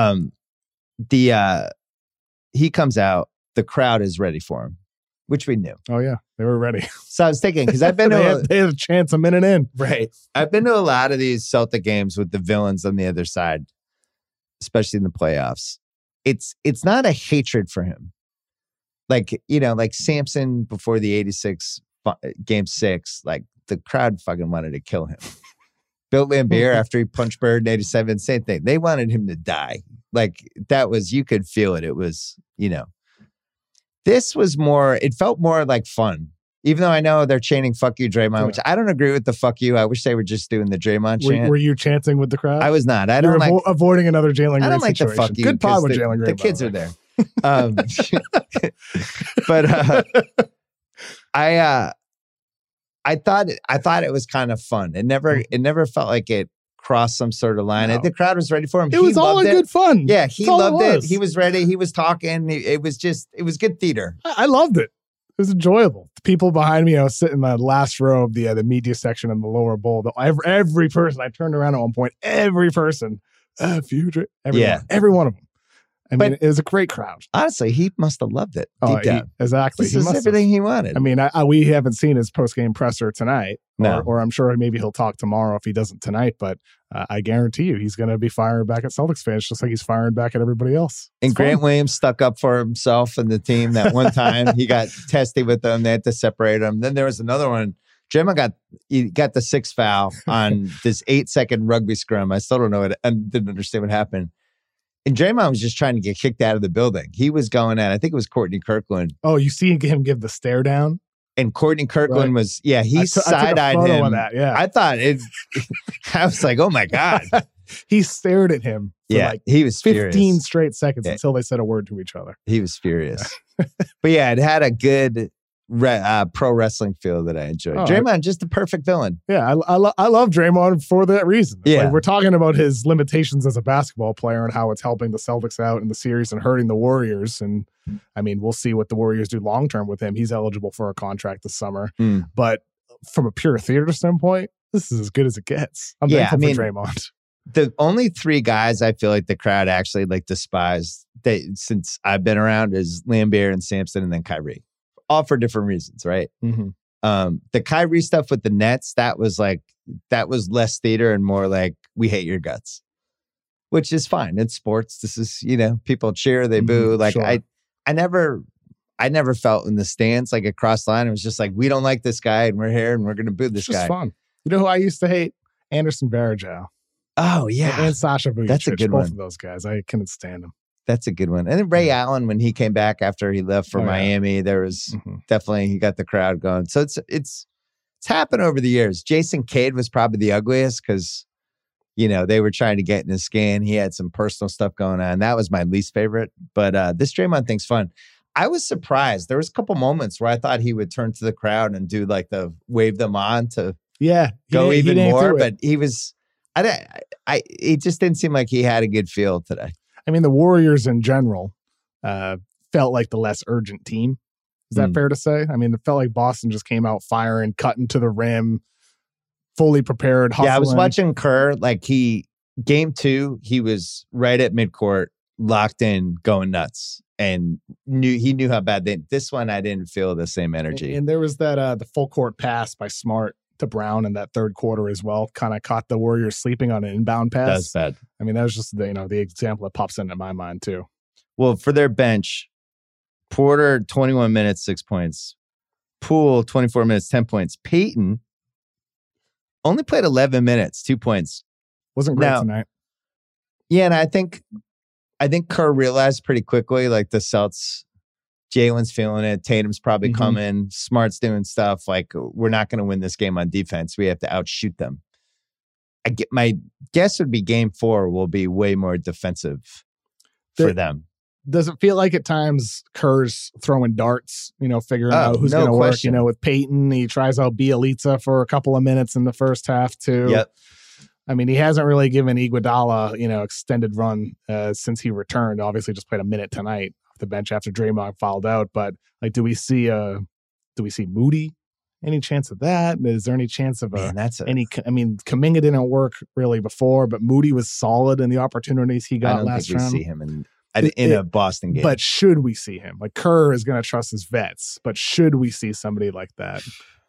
He comes out, the crowd is ready for him, which we knew. Oh yeah, they were ready. So I was thinking, because I've been they had a chance a minute in. Right. I've been to a lot of these Celtic games with the villains on the other side, especially in the playoffs. It's not a hatred for him. Like Samson before the 86 game 6, like the crowd fucking wanted to kill him. Bill Laimbeer after he punched Bird in 87, same thing. They wanted him to die. Like that was, you could feel it. It was, this was more, it felt more like fun. Even though I know they're chanting "fuck you, Draymond," which I don't agree with the "fuck you." I wish they were just doing the Draymond chant. Were you chanting with the crowd? I was not. I don't like avoiding another Jalen Green. I don't like the "fuck you." Good pod with Jalen Green. The kids are there. But I thought it was kind of fun. It never felt like it crossed some sort of line. No. The crowd was ready for him. It was all good fun. Yeah, he loved it. He was ready. He was talking. It was good theater. I loved it. It was enjoyable. The people behind me, I was sitting in the last row of the media section in the lower bowl. Every person, I turned around at one point, every person, every one of them. I mean, it was a great crowd. Honestly, he must have loved it. Deep down. Exactly. This is everything he wanted. I mean, we haven't seen his post-game presser tonight. No. Or I'm sure maybe he'll talk tomorrow if he doesn't tonight. But I guarantee you he's going to be firing back at Celtics fans just like he's firing back at everybody else. And Grant Williams stuck up for himself and the team that one time. He got testy with them. They had to separate him. Then there was another one. Draymond got the 6th foul on this 8-second rugby scrum. I still don't know it. I didn't understand what happened. And Draymond was just trying to get kicked out of the building. He was going at, I think it was Courtney Kirkland. Oh, you see him give the stare down? And Courtney Kirkland was, he side-eyed him. Of that, yeah. I thought I was like, oh my God. He stared at him for he was 15 furious. straight seconds until they said a word to each other. He was furious. But yeah, it had a good pro wrestling feel that I enjoyed. Draymond, just the perfect villain. Yeah, I love Draymond for that reason. It's like we're talking about his limitations as a basketball player and how it's helping the Celtics out in the series and hurting the Warriors. And I mean, we'll see what the Warriors do long term with him. He's eligible for a contract this summer. But from a pure theater standpoint, this is as good as it gets. I'm thankful for Draymond. The only 3 guys I feel like the crowd actually despised since I've been around is Laimbeer and Sampson and then Kyrie. All for different reasons, right? Mm-hmm. The Kyrie stuff with the Nets, that was less theater and more like, we hate your guts, which is fine. It's sports. This is, people cheer, they boo. Like sure. I never felt in the stands like across the line. It was just like, we don't like this guy and we're here and we're going to boo this guy. It's fun. You know who I used to hate? Anderson Varejao. Oh yeah. And Sasha Vujacic. That's a good one. Both of those guys. I couldn't stand them. That's a good one. And then Ray Allen, when he came back after he left for Miami, there was definitely, he got the crowd going. So it's happened over the years. Jason Kidd was probably the ugliest because, they were trying to get in his skin. He had some personal stuff going on. That was my least favorite. But this Draymond thing's fun. I was surprised. There was a couple moments where I thought he would turn to the crowd and do like the wave them on to go even more. But he was, it just didn't seem like he had a good feel today. I mean, the Warriors in general, felt like the less urgent team. Is that fair to say? I mean, it felt like Boston just came out firing, cutting to the rim, fully prepared, hustling. Yeah, I was watching Kerr. Like game 2, he was right at midcourt, locked in, going nuts, and he knew how bad this one. I didn't feel the same energy. And there was that the full court pass by Smart to Brown in that third quarter as well. Kind of caught the Warriors sleeping on an inbound pass. That's bad. I mean, that was just the example that pops into my mind too. Well, for their bench, Porter 21 minutes, 6 points. Poole 24 minutes, 10 points. Payton only played 11 minutes, 2 points. Wasn't great tonight. Yeah, and I think Kerr realized pretty quickly, like the Celtics, Jalen's feeling it, Tatum's probably coming, Smart's doing stuff. Like, we're not going to win this game on defense. We have to outshoot them. My guess would be game 4 will be way more defensive for them. Does it feel like at times Kerr's throwing darts, figuring out who's going to work? With Payton, he tries out Bielitsa for a couple of minutes in the first half too. Yep. I mean, he hasn't really given Iguodala, extended run since he returned. Obviously, just played a minute tonight off the bench after Draymond fouled out. But like, do we see Moody? Any chance of that? Is there any chance of Kuminga didn't work really before, but Moody was solid in the opportunities he got last round. I don't think we see him in a Boston game. But should we see him? Like, Kerr is going to trust his vets, but should we see somebody like that?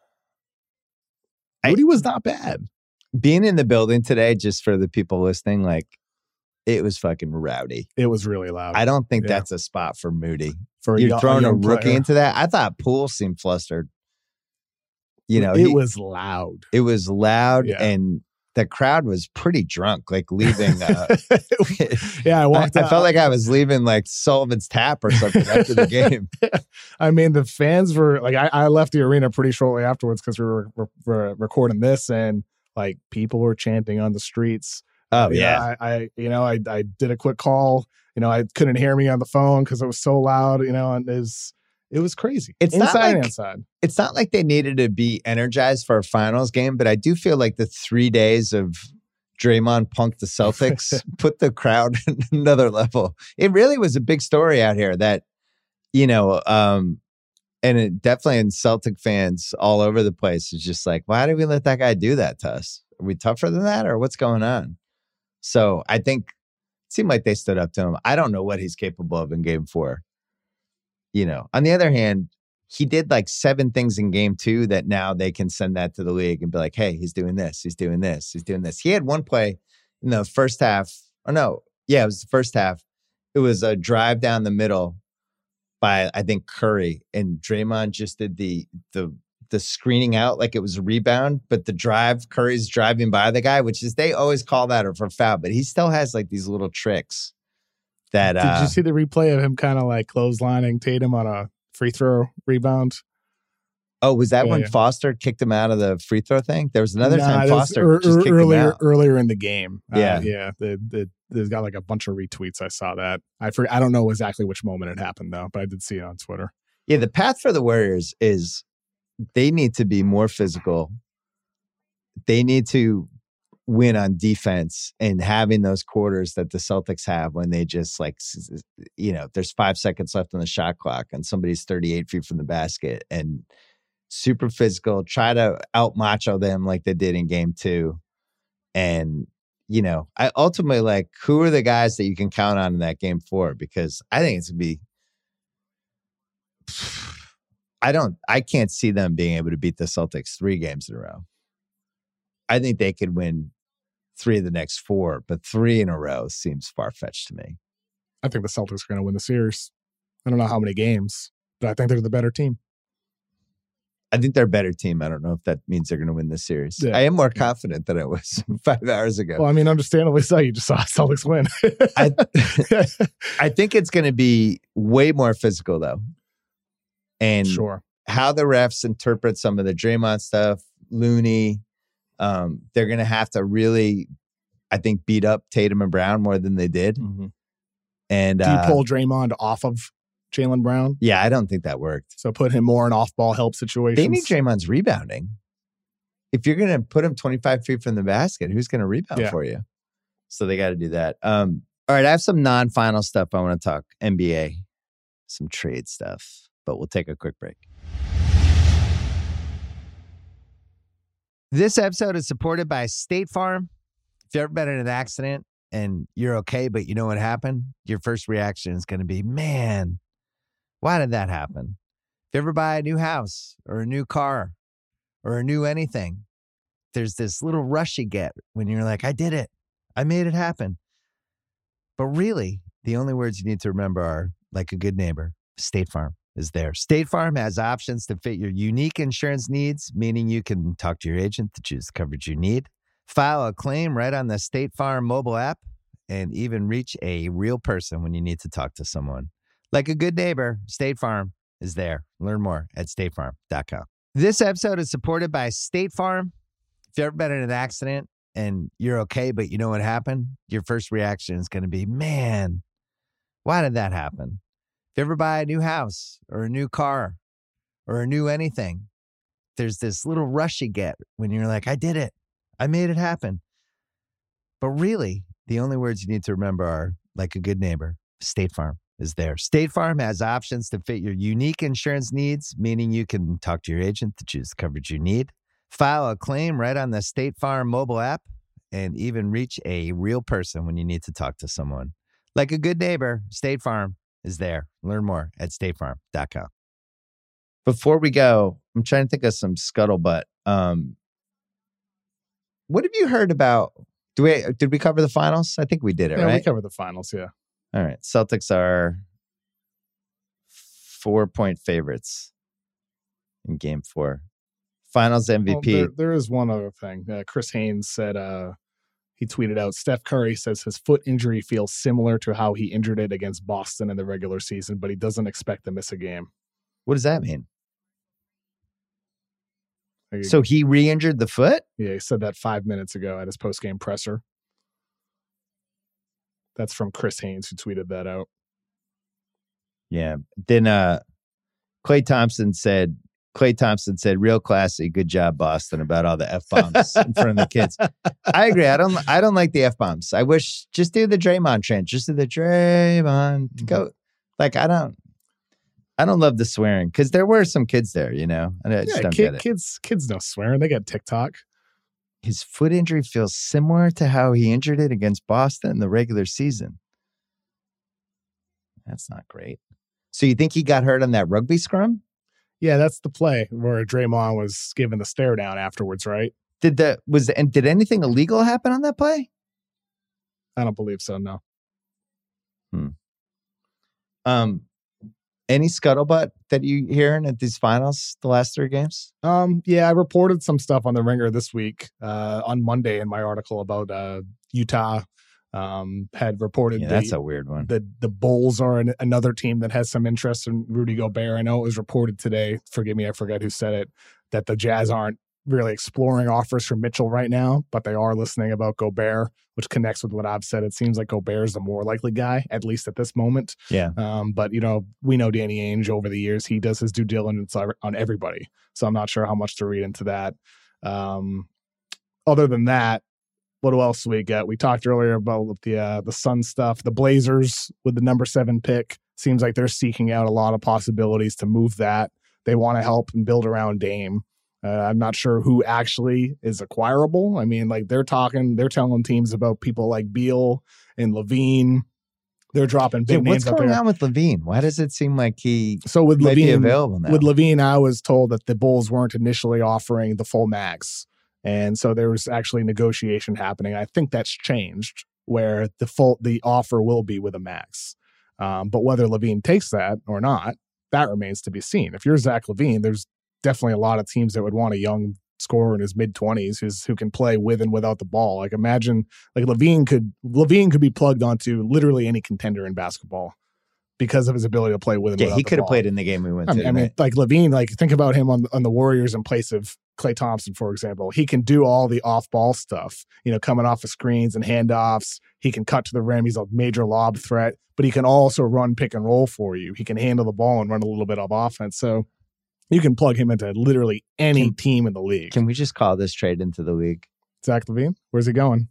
Moody was not bad. Being in the building today, just for the people listening, like, it was fucking rowdy. It was really loud. I don't think that's a spot for Moody. You're throwing a rookie into that. I thought Poole seemed flustered. It was loud. It was loud, and the crowd was pretty drunk, like leaving. I walked out. I felt like I was leaving like Sullivan's Tap or something after the game. I mean, the fans were like, I left the arena pretty shortly afterwards because we were recording this, and like people were chanting on the streets. Oh yeah. I did a quick call. I couldn't hear me on the phone because it was so loud. And it was crazy. It's inside and outside. It's not like they needed to be energized for a finals game, but I do feel like the 3 days of Draymond punked the Celtics put the crowd at another level. It really was a big story out here that, and it definitely in Celtic fans all over the place is just like, why did we let that guy do that to us? Are we tougher than that or what's going on? So I think it seemed like they stood up to him. I don't know what he's capable of in game 4. On the other hand, he did like 7 things in game 2 that now they can send that to the league and be like, hey, he's doing this. He's doing this. He's doing this. He had one play in the first half. It was the first half. It was a drive down the middle by, I think, Curry, and Draymond just did the screening out like it was a rebound, but the drive, Curry's driving by the guy, which is, they always call that for foul, but he still has like these little tricks. Did you see the replay of him kind of like clotheslining Tatum on a free throw rebound? Oh, was that when Foster kicked him out of the free throw thing? There was another time Foster just kicked him out. Earlier in the game. Yeah. There's got like a bunch of retweets. I saw that. I don't know exactly which moment it happened though, but I did see it on Twitter. Yeah, the path for the Warriors is they need to be more physical. They need to win on defense and having those quarters that the Celtics have when they just like, there's 5 seconds left on the shot clock and somebody's 38 feet from the basket and super physical, try to out macho them like they did in game 2. And, I ultimately like, who are the guys that you can count on in that game 4? Because I think it's going to be, I can't see them being able to beat the Celtics 3 games in a row. I think they could win 3 of the next 4, but 3 in a row seems far-fetched to me. I think the Celtics are going to win the series. I don't know how many games, but I think they're the better team. I think they're a better team. I don't know if that means they're going to win this series. Yeah. I am more confident than I was 5 hours ago. Well, I mean, understandably so. You just saw Celtics win. I think it's going to be way more physical, though. And how the refs interpret some of the Draymond stuff, Looney, they're going to have to really, I think, beat up Tatum and Brown more than they did. Mm-hmm. And do you pull Draymond off of Jaylen Brown? Yeah, I don't think that worked. So put him more in off-ball help situations. They need Draymond's rebounding. If you're going to put him 25 feet from the basket, who's going to rebound for you? So they got to do that. All right, I have some non-final stuff I want to talk NBA. some trade stuff, but we'll take a quick break. This episode is supported by State Farm. If you've ever been in an accident and you're okay, but you know what happened, your first reaction is going to be, man, why did that happen? If you ever buy a new house or a new car or a new anything, there's this little rush you get when you're like, I did it. I made it happen. But really, the only words you need to remember are, like a good neighbor, State Farm is there. State Farm has options to fit your unique insurance needs, meaning you can talk to your agent to choose the coverage you need, file a claim right on the State Farm mobile app, and even reach a real person when you need to talk to someone. Like a good neighbor, State Farm is there. Learn more at statefarm.com. This episode is supported by State Farm. If you've ever been in an accident and you're okay, but you know what happened, your first reaction is going to be, man, why did that happen? If you ever buy a new house or a new car or a new anything, there's this little rush you get when you're like, I did it. I made it happen. But really, the only words you need to remember are, like a good neighbor, State Farm is there. State Farm has options to fit your unique insurance needs, meaning you can talk to your agent to choose the coverage you need, file a claim right on the State Farm mobile app, and even reach a real person when you need to talk to someone. Like a good neighbor, State Farm is there. Learn more at statefarm.com. Before we go, I'm trying to think of some scuttlebutt. What have you heard about? Did we cover the finals? I think we did it, right? We covered the finals, yeah. All right. Celtics are 4-point favorites in game 4. Finals MVP. Well, there is one other thing. Chris Haynes said, he tweeted out, Steph Curry says his foot injury feels similar to how he injured it against Boston in the regular season, but he doesn't expect to miss a game. What does that mean? So he re-injured the foot? Yeah, he said that 5 minutes ago at his post-game presser. That's from Chris Haynes, who tweeted that out. Yeah. Then Klay Thompson said, real classy, good job, Boston, about all the F-bombs in front of the kids. I agree. I don't like the F-bombs. I wish, just do the Draymond chant. Just do the Draymond. Go. Like, I don't love the swearing, because there were some kids there, you know? And I just don't get it. Kids know swearing. They got TikTok. His foot injury feels similar to how he injured it against Boston in the regular season. That's not great. So you think he got hurt on that rugby scrum? Yeah, that's the play where Draymond was given the stare down afterwards, right? Did anything illegal happen on that play? I don't believe so, no. Any scuttlebutt that you hearing at these finals, the last 3 games? Yeah, I reported some stuff on the Ringer this week, on Monday in my article about Utah. Had reported that's a weird one. The Bulls are another team that has some interest in Rudy Gobert. I know it was reported today, forgive me, I forgot who said it, that the Jazz aren't really exploring offers for Mitchell right now, but they are listening about Gobert, which connects with what I've said. It seems like Gobert is the more likely guy, at least at this moment. Yeah. But, you know, we know Danny Ainge over the years. He does his due diligence on everybody. So I'm not sure how much to read into that. Other than that, what else we got? We talked earlier about the Sun stuff. The Blazers with the number 7 pick. Seems like they're seeking out a lot of possibilities to move that. They want to help and build around Dame. I'm not sure who actually is acquirable. I mean, like they're telling teams about people like Beal and Levine. They're dropping big names out there. What's going on with Levine? Why does it seem like he might be available now? With Levine, I was told that the Bulls weren't initially offering the full max. And so there was actually negotiation happening. I think that's changed, where the offer will be with a max. But whether Levine takes that or not, that remains to be seen. If you're Zach LaVine, there's definitely a lot of teams that would want a young scorer in his mid-20s who can play with and without the ball. Like imagine, like Levine could be plugged onto literally any contender in basketball because of his ability to play with and without the ball. Yeah, he could have played in the game we went to. I mean, like Levine, like think about him on the Warriors in place of Klay Thompson, for example. He can do all the off-ball stuff, you know, coming off of screens and handoffs. He can cut to the rim. He's a major lob threat, but he can also run pick and roll for you. He can handle the ball and run a little bit of offense. So you can plug him into literally any team in the league. Can we just call this trade into the league? Zach LaVine? Where's he going?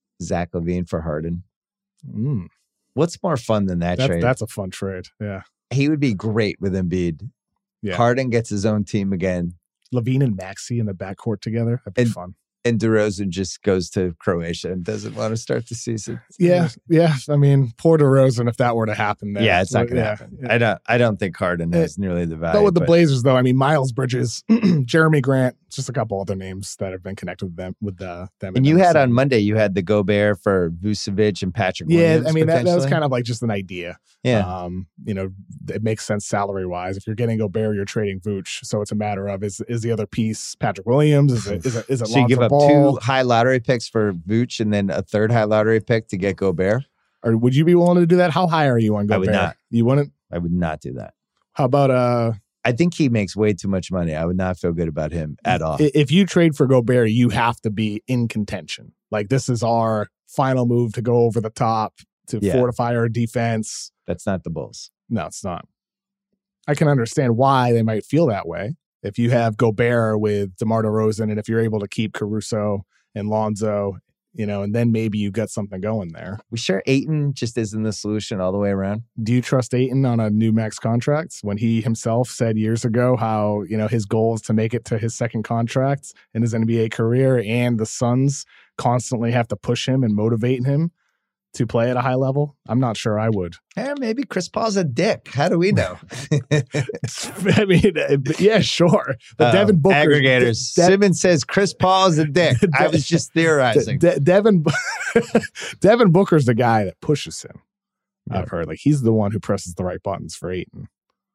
Zach LaVine for Harden. What's more fun than that trade? That's a fun trade. Yeah. He would be great with Embiid. Yeah. Harden gets his own team again. Levine and Maxey in the backcourt together. That'd be fun. And DeRozan just goes to Croatia and doesn't want to start the season. Yeah. I mean, poor DeRozan if that were to happen there. Yeah, it's not going to happen. Yeah. I don't think Harden has nearly the value. But with the Blazers, though, I mean, Miles Bridges, Jeremy Grant, just a couple other names that have been connected with them. And you had on Monday, you had the Gobert for Vucevic and Patrick Williams. Yeah, I mean, that was kind of like just an idea. Yeah. It makes sense salary-wise. If you're getting Gobert, you're trading Vooch. So it's a matter of, is the other piece Patrick Williams? Is it so you give up Ball? 2 high lottery picks for Vooch and then a 3rd high lottery pick to get Gobert? Or would you be willing to do that? How high are you on Gobert? I would not. You wouldn't? I would not do that. How about I think he makes way too much money. I would not feel good about him at all. If you trade for Gobert, you have to be in contention. Like, this is our final move to go over the top to fortify our defense. That's not the Bulls. No, it's not. I can understand why they might feel that way. If you have Gobert with DeMar DeRozan, and if you're able to keep Caruso and Lonzo, and then maybe you got something going there. We sure Ayton just isn't the solution all the way around? Do you trust Ayton on a new max contract when he himself said years ago how, his goal is to make it to his second contract in his NBA career, and the Suns constantly have to push him and motivate him to play at a high level? I'm not sure I would. Maybe Chris Paul's a dick. How do we know? I mean, yeah, sure. But Devin Booker. Aggregators. Simmons says Chris Paul is a dick. I was just theorizing. Devin Booker's the guy that pushes him. Yeah. I've heard. Like, he's the one who presses the right buttons for Ayton.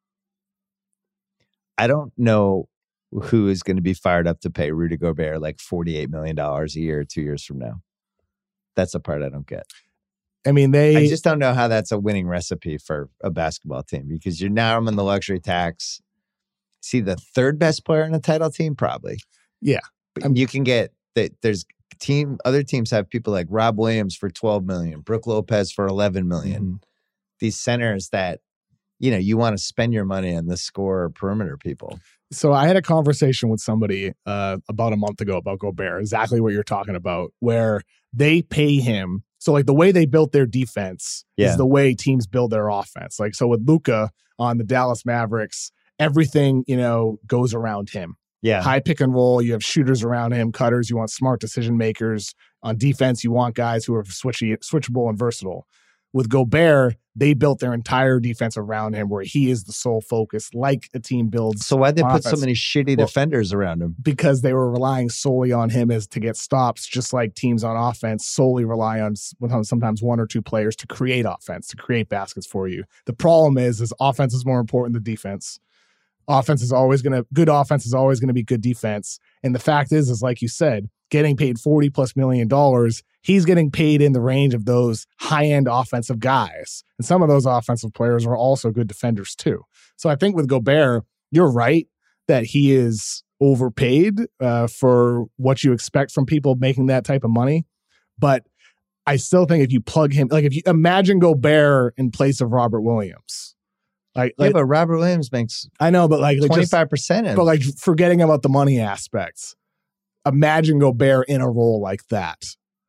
I don't know who is going to be fired up to pay Rudy Gobert like $48 million a year 2 years from now. That's the part I don't get. I mean, I just don't know how that's a winning recipe for a basketball team, because you're now in the luxury tax. See, the 3rd best player in a title team, probably. Yeah. But you can get that. Other teams have people like Rob Williams for $12 million, Brook Lopez for $11 million. Mm-hmm. These centers that, you want to spend your money on the scorer perimeter people. So I had a conversation with somebody about a month ago about Gobert, exactly what you're talking about, where they pay him. So, like, the way they built their defense is the way teams build their offense. Like, so with Luka on the Dallas Mavericks, everything, goes around him. Yeah. High pick and roll. You have shooters around him, cutters. You want smart decision makers. On defense, you want guys who are switchable and versatile. With Gobert, they built their entire defense around him, where he is the sole focus, like a team builds. So why'd they put so many shitty defenders around him? Because they were relying solely on him to get stops, just like teams on offense solely rely on sometimes 1 or 2 players to create offense, to create baskets for you. The problem is offense is more important than defense. Good offense is always going to be good defense. And the fact is like you said, getting paid $40+ million, he's getting paid in the range of those high-end offensive guys. And some of those offensive players are also good defenders too. So I think with Gobert, you're right that he is overpaid for what you expect from people making that type of money. But I still think if you plug him, like if you imagine Gobert in place of Robert Williams. But Robert Williams makes, I know, but like 25%. But like, forgetting about the money aspects, imagine Gobert in a role like that.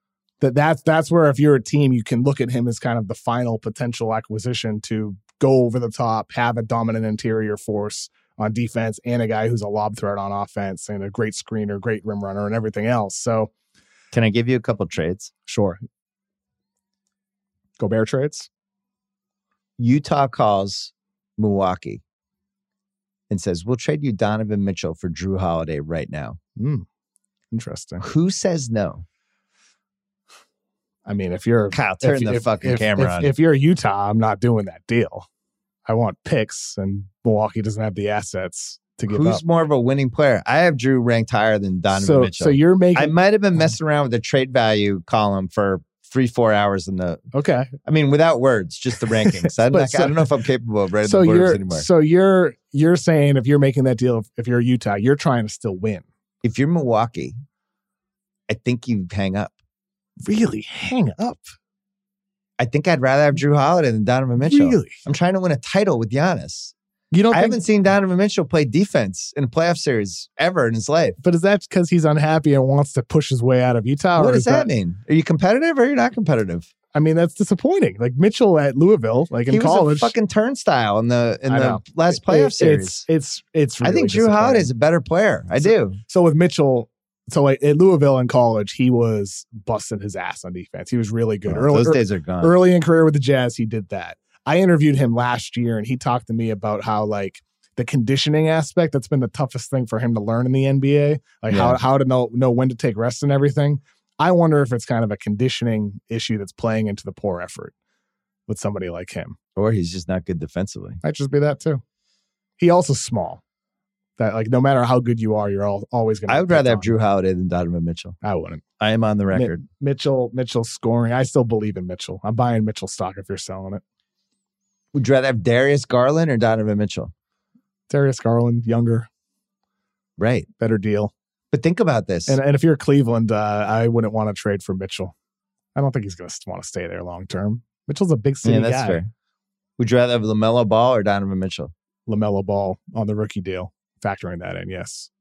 That's where, if you're a team, you can look at him as kind of the final potential acquisition to go over the top, have a dominant interior force on defense, and a guy who's a lob threat on offense, and a great screener, great rim runner, and everything else. So, can I give you a couple trades? Sure. Gobert trades. Utah calls Milwaukee and says, "We'll trade you Donovan Mitchell for Drew Holiday right now." Interesting. Who says no? I mean, if you're Kyle, turn the fucking camera on. If you're Utah, I'm not doing that deal. I want picks, and Milwaukee doesn't have the assets to give up. Who's more of a winning player? I have Drew ranked higher than Donovan Mitchell. So you're making. I might have been messing around with the trade value column for 3-4 hours in the. Okay. I mean, without words, just the rankings. I don't know if I'm capable of writing the words anymore. So you're saying, if you're making that deal, if you're Utah, you're trying to still win. If you're Milwaukee, I think you hang up. Really? Hang up? I think I'd rather have Drew Holiday than Donovan Mitchell. Really? I'm trying to win a title with Giannis. I haven't seen Donovan Mitchell play defense in a playoff series ever in his life. But is that because he's unhappy and wants to push his way out of Utah? What does that mean? Are you competitive or are you not competitive? I mean, that's disappointing. Like Mitchell at Louisville, like in college, was a fucking turnstile in the last playoff series. It's I think Drew Holiday is a better player. I do. So with Mitchell, so like at Louisville in college, he was busting his ass on defense. He was really good. Those days are gone. Early in career with the Jazz, he did that. I interviewed him last year, and he talked to me about how like the conditioning aspect, that's been the toughest thing for him to learn in the NBA, like how to know when to take rest and everything. I wonder if it's kind of a conditioning issue that's playing into the poor effort with somebody like him. Or he's just not good defensively. Might just be that too. He also small. That like no matter how good you are, you're always going to. I would rather have Drew Holiday than Donovan Mitchell. I wouldn't. I am on the record. Mitchell scoring. I still believe in Mitchell. I'm buying Mitchell stock if you're selling it. Would you rather have Darius Garland or Donovan Mitchell? Darius Garland, younger. Right. Better deal. But think about this. And if you're Cleveland, I wouldn't want to trade for Mitchell. I don't think he's going to want to stay there long term. Mitchell's a big city guy. Fair. Would you rather have LaMelo Ball or Donovan Mitchell? LaMelo Ball on the rookie deal. Factoring that in, yes.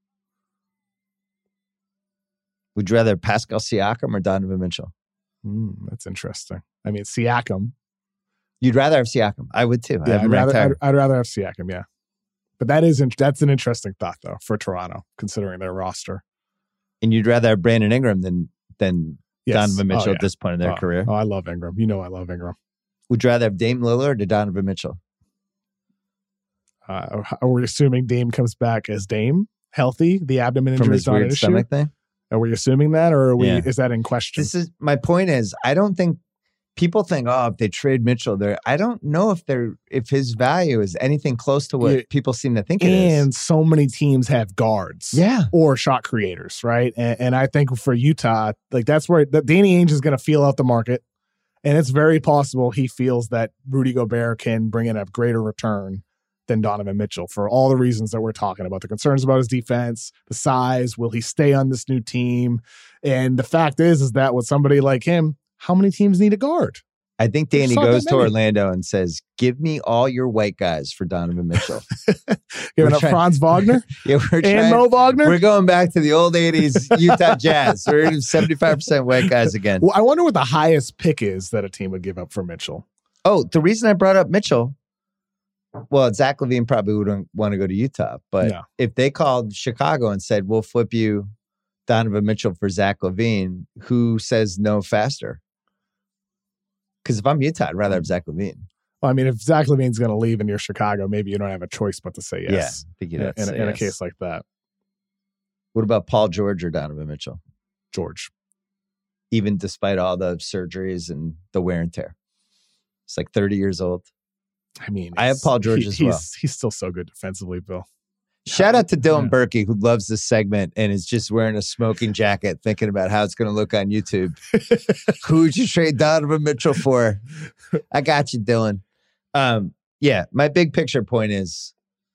Would you rather have Pascal Siakam or Donovan Mitchell? That's interesting. I mean, Siakam. You'd rather have Siakam. I would too. Yeah, I'd rather have Siakam, yeah. But that's an interesting thought, though, for Toronto, considering their roster. And you'd rather have Brandon Ingram than Donovan Mitchell at this point in their career? Oh, I love Ingram. You know I love Ingram. Would you rather have Dame Lillard or Donovan Mitchell? Are we assuming Dame comes back as Dame, healthy? The abdomen injury is not an issue? Stomach thing? Are we assuming that, or is that in question? My point is, I don't think people think, if they trade Mitchell, I don't know if his value is anything close to what people seem to think it is. And so many teams have guards, or shot creators, right? And I think for Utah, like that's where Danny Ainge is going to feel out the market, and it's very possible he feels that Rudy Gobert can bring in a greater return than Donovan Mitchell for all the reasons that we're talking about. The concerns about his defense, the size, will he stay on this new team? And the fact is that with somebody like him, how many teams need a guard? I think Danny goes to Orlando and says, give me all your white guys for Donovan Mitchell. Giving up Franz Wagner and Mo Wagner? We're going back to the old 80s Utah Jazz. We're 75% white guys again. Well, I wonder what the highest pick is that a team would give up for Mitchell. Oh, the reason I brought up Mitchell, well, Zach LaVine probably wouldn't want to go to Utah. But if they called Chicago and said, we'll flip you Donovan Mitchell for Zach LaVine, who says no faster? Because if I'm Utah, I'd rather have Zach LaVine. Well, I mean, if Zach LaVine's going to leave and you're Chicago, maybe you don't have a choice but to say yes. Yeah, in a case like that. What about Paul George or Donovan Mitchell? George. Even despite all the surgeries and the wear and tear. It's like 30 years old. I mean, I have Paul George as well. He's still so good defensively, Bill. Shout out to Dylan Berkey, who loves this segment and is just wearing a smoking jacket, thinking about how it's going to look on YouTube. Who would you trade Donovan Mitchell for? I got you, Dylan. My big picture point is,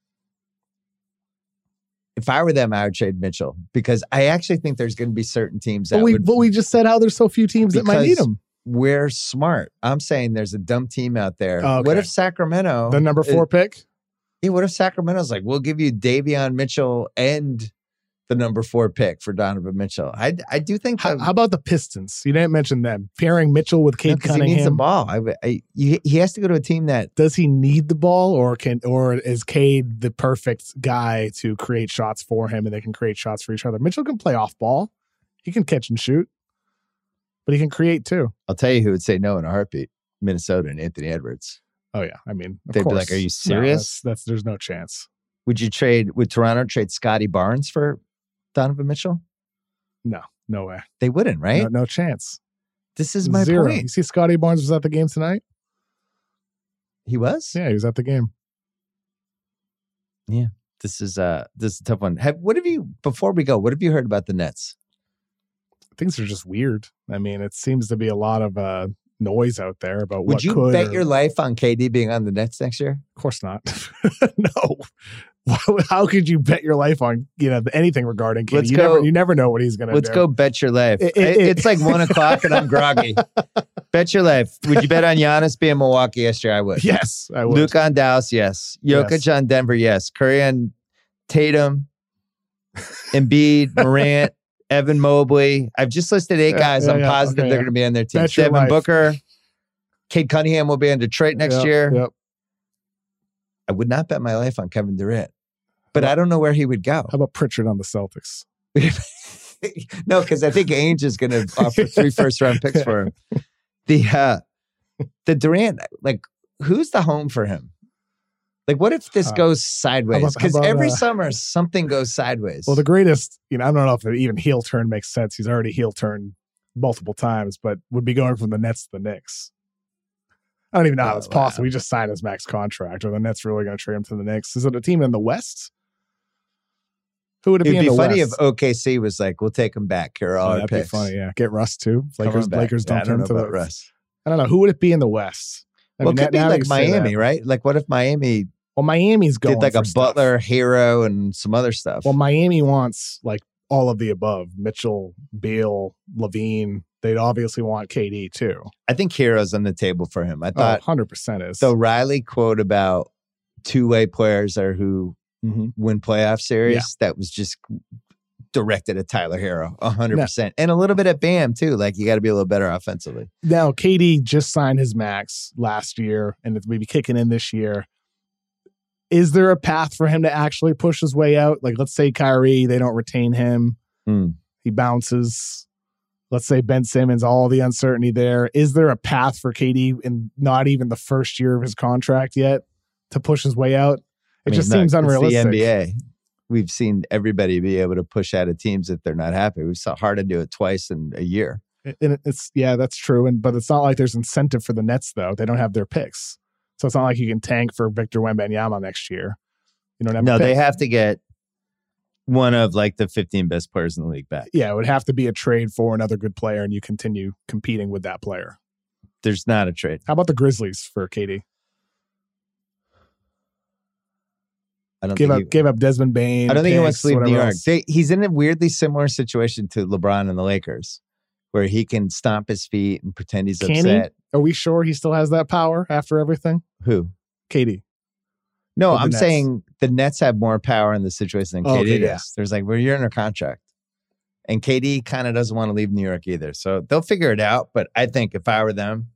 if I were them, I would trade Mitchell, because I actually think there's going to be certain teams that But we just said how there's so few teams that might need him. We're smart. I'm saying there's a dumb team out there. Okay. What if Sacramento, the number 4 pick? Yeah, what if Sacramento's like, we'll give you Davion Mitchell and the number 4 pick for Donovan Mitchell? I do think. How about the Pistons? You didn't mention them. Pairing Mitchell with Cade Cunningham. He needs the ball. He has to go to a team that. Does he need the ball, or is Cade the perfect guy to create shots for him, and they can create shots for each other? Mitchell can play off ball. He can catch and shoot, but he can create too. I'll tell you who would say no in a heartbeat: Minnesota and Anthony Edwards. Oh yeah, I mean, they'd be like, "Are you serious?" No, there's no chance. Would Toronto trade Scotty Barnes for Donovan Mitchell? No way. They wouldn't, right? No chance. This is my Zero. point. You see, Scotty Barnes was at the game tonight. He was? Yeah, he was at the game. Yeah, this is a tough one. Before we go, what have you heard about the Nets? Things are just weird. I mean, it seems to be a lot of noise out there about Would you bet your life on KD being on the Nets next year? Of course not. No. How could you bet your life on anything regarding KD? You never know what he's going to do. Let's go bet your life. It's like 1:00 and I'm groggy. Bet your life. Would you bet on Giannis being Milwaukee yesterday? I would. Yes, I would. Luke on Dallas, yes. Jokic on Denver, yes. Curry on Tatum, Embiid, Morant, Evan Mobley. I've just listed 8 guys. I'm positive they're going to be on their team. Devin Booker, Cade Cunningham will be in Detroit next year. Yep. I would not bet my life on Kevin Durant, but I don't know where he would go. How about Pritchard on the Celtics? No, because I think Ainge is going to offer 3 first-round picks for him. The Durant, like, who's the home for him? Like, what if this goes sideways? Because every summer something goes sideways. Well, the greatest, I don't know if even heel turn makes sense. He's already heel turned multiple times, but would be going from the Nets to the Knicks. I don't even know how it's possible. He just signed his max contract, or the Nets really going to trade him to the Knicks. Is it a team in the West? Who would it be in the West? It'd be funny if OKC was like, we'll take him back. Here are all our that'd picks. Be funny, yeah. Get Russ too. Lakers don't turn to the Russ. I don't know. Who would it be in the West? Well, it could be like Miami, right? Like, what if Miami? Well, Miami's going did like a stuff. Butler, Hero, and some other stuff. Well, Miami wants like all of the above. Mitchell, Beal, Levine. They'd obviously want KD too. I think Hero's on the table for him. I thought 100% is. The Riley quote about two-way players are who win playoff series, that was just directed at Tyler Hero, 100%. And a little bit at Bam too. Like, you got to be a little better offensively. Now, KD just signed his max last year, and it's maybe kicking in this year. Is there a path for him to actually push his way out? Like, let's say Kyrie, they don't retain him. He bounces. Let's say Ben Simmons, all the uncertainty there. Is there a path for KD in not even the first year of his contract yet to push his way out? It seems unrealistic. It's the NBA. We've seen everybody be able to push out of teams if they're not happy. We saw Harden do it twice in a year. And that's true. But it's not like there's incentive for the Nets, though. They don't have their picks. So it's not like you can tank for Victor Wembanyama next year. You don't have No, they have to get one of like the 15 best players in the league back. Yeah, it would have to be a trade for another good player, and you continue competing with that player. There's not a trade. How about the Grizzlies for KD? I don't give up Desmond Bane. I don't think he wants to leave New York. He's in a weirdly similar situation to LeBron and the Lakers, where he can stomp his feet and pretend he's upset. Are we sure he still has that power after everything? Who? KD. No, I'm saying the Nets have more power in the situation than KD does. There's like, well, you're under contract. And KD kind of doesn't want to leave New York either. So they'll figure it out. But I think if I were them,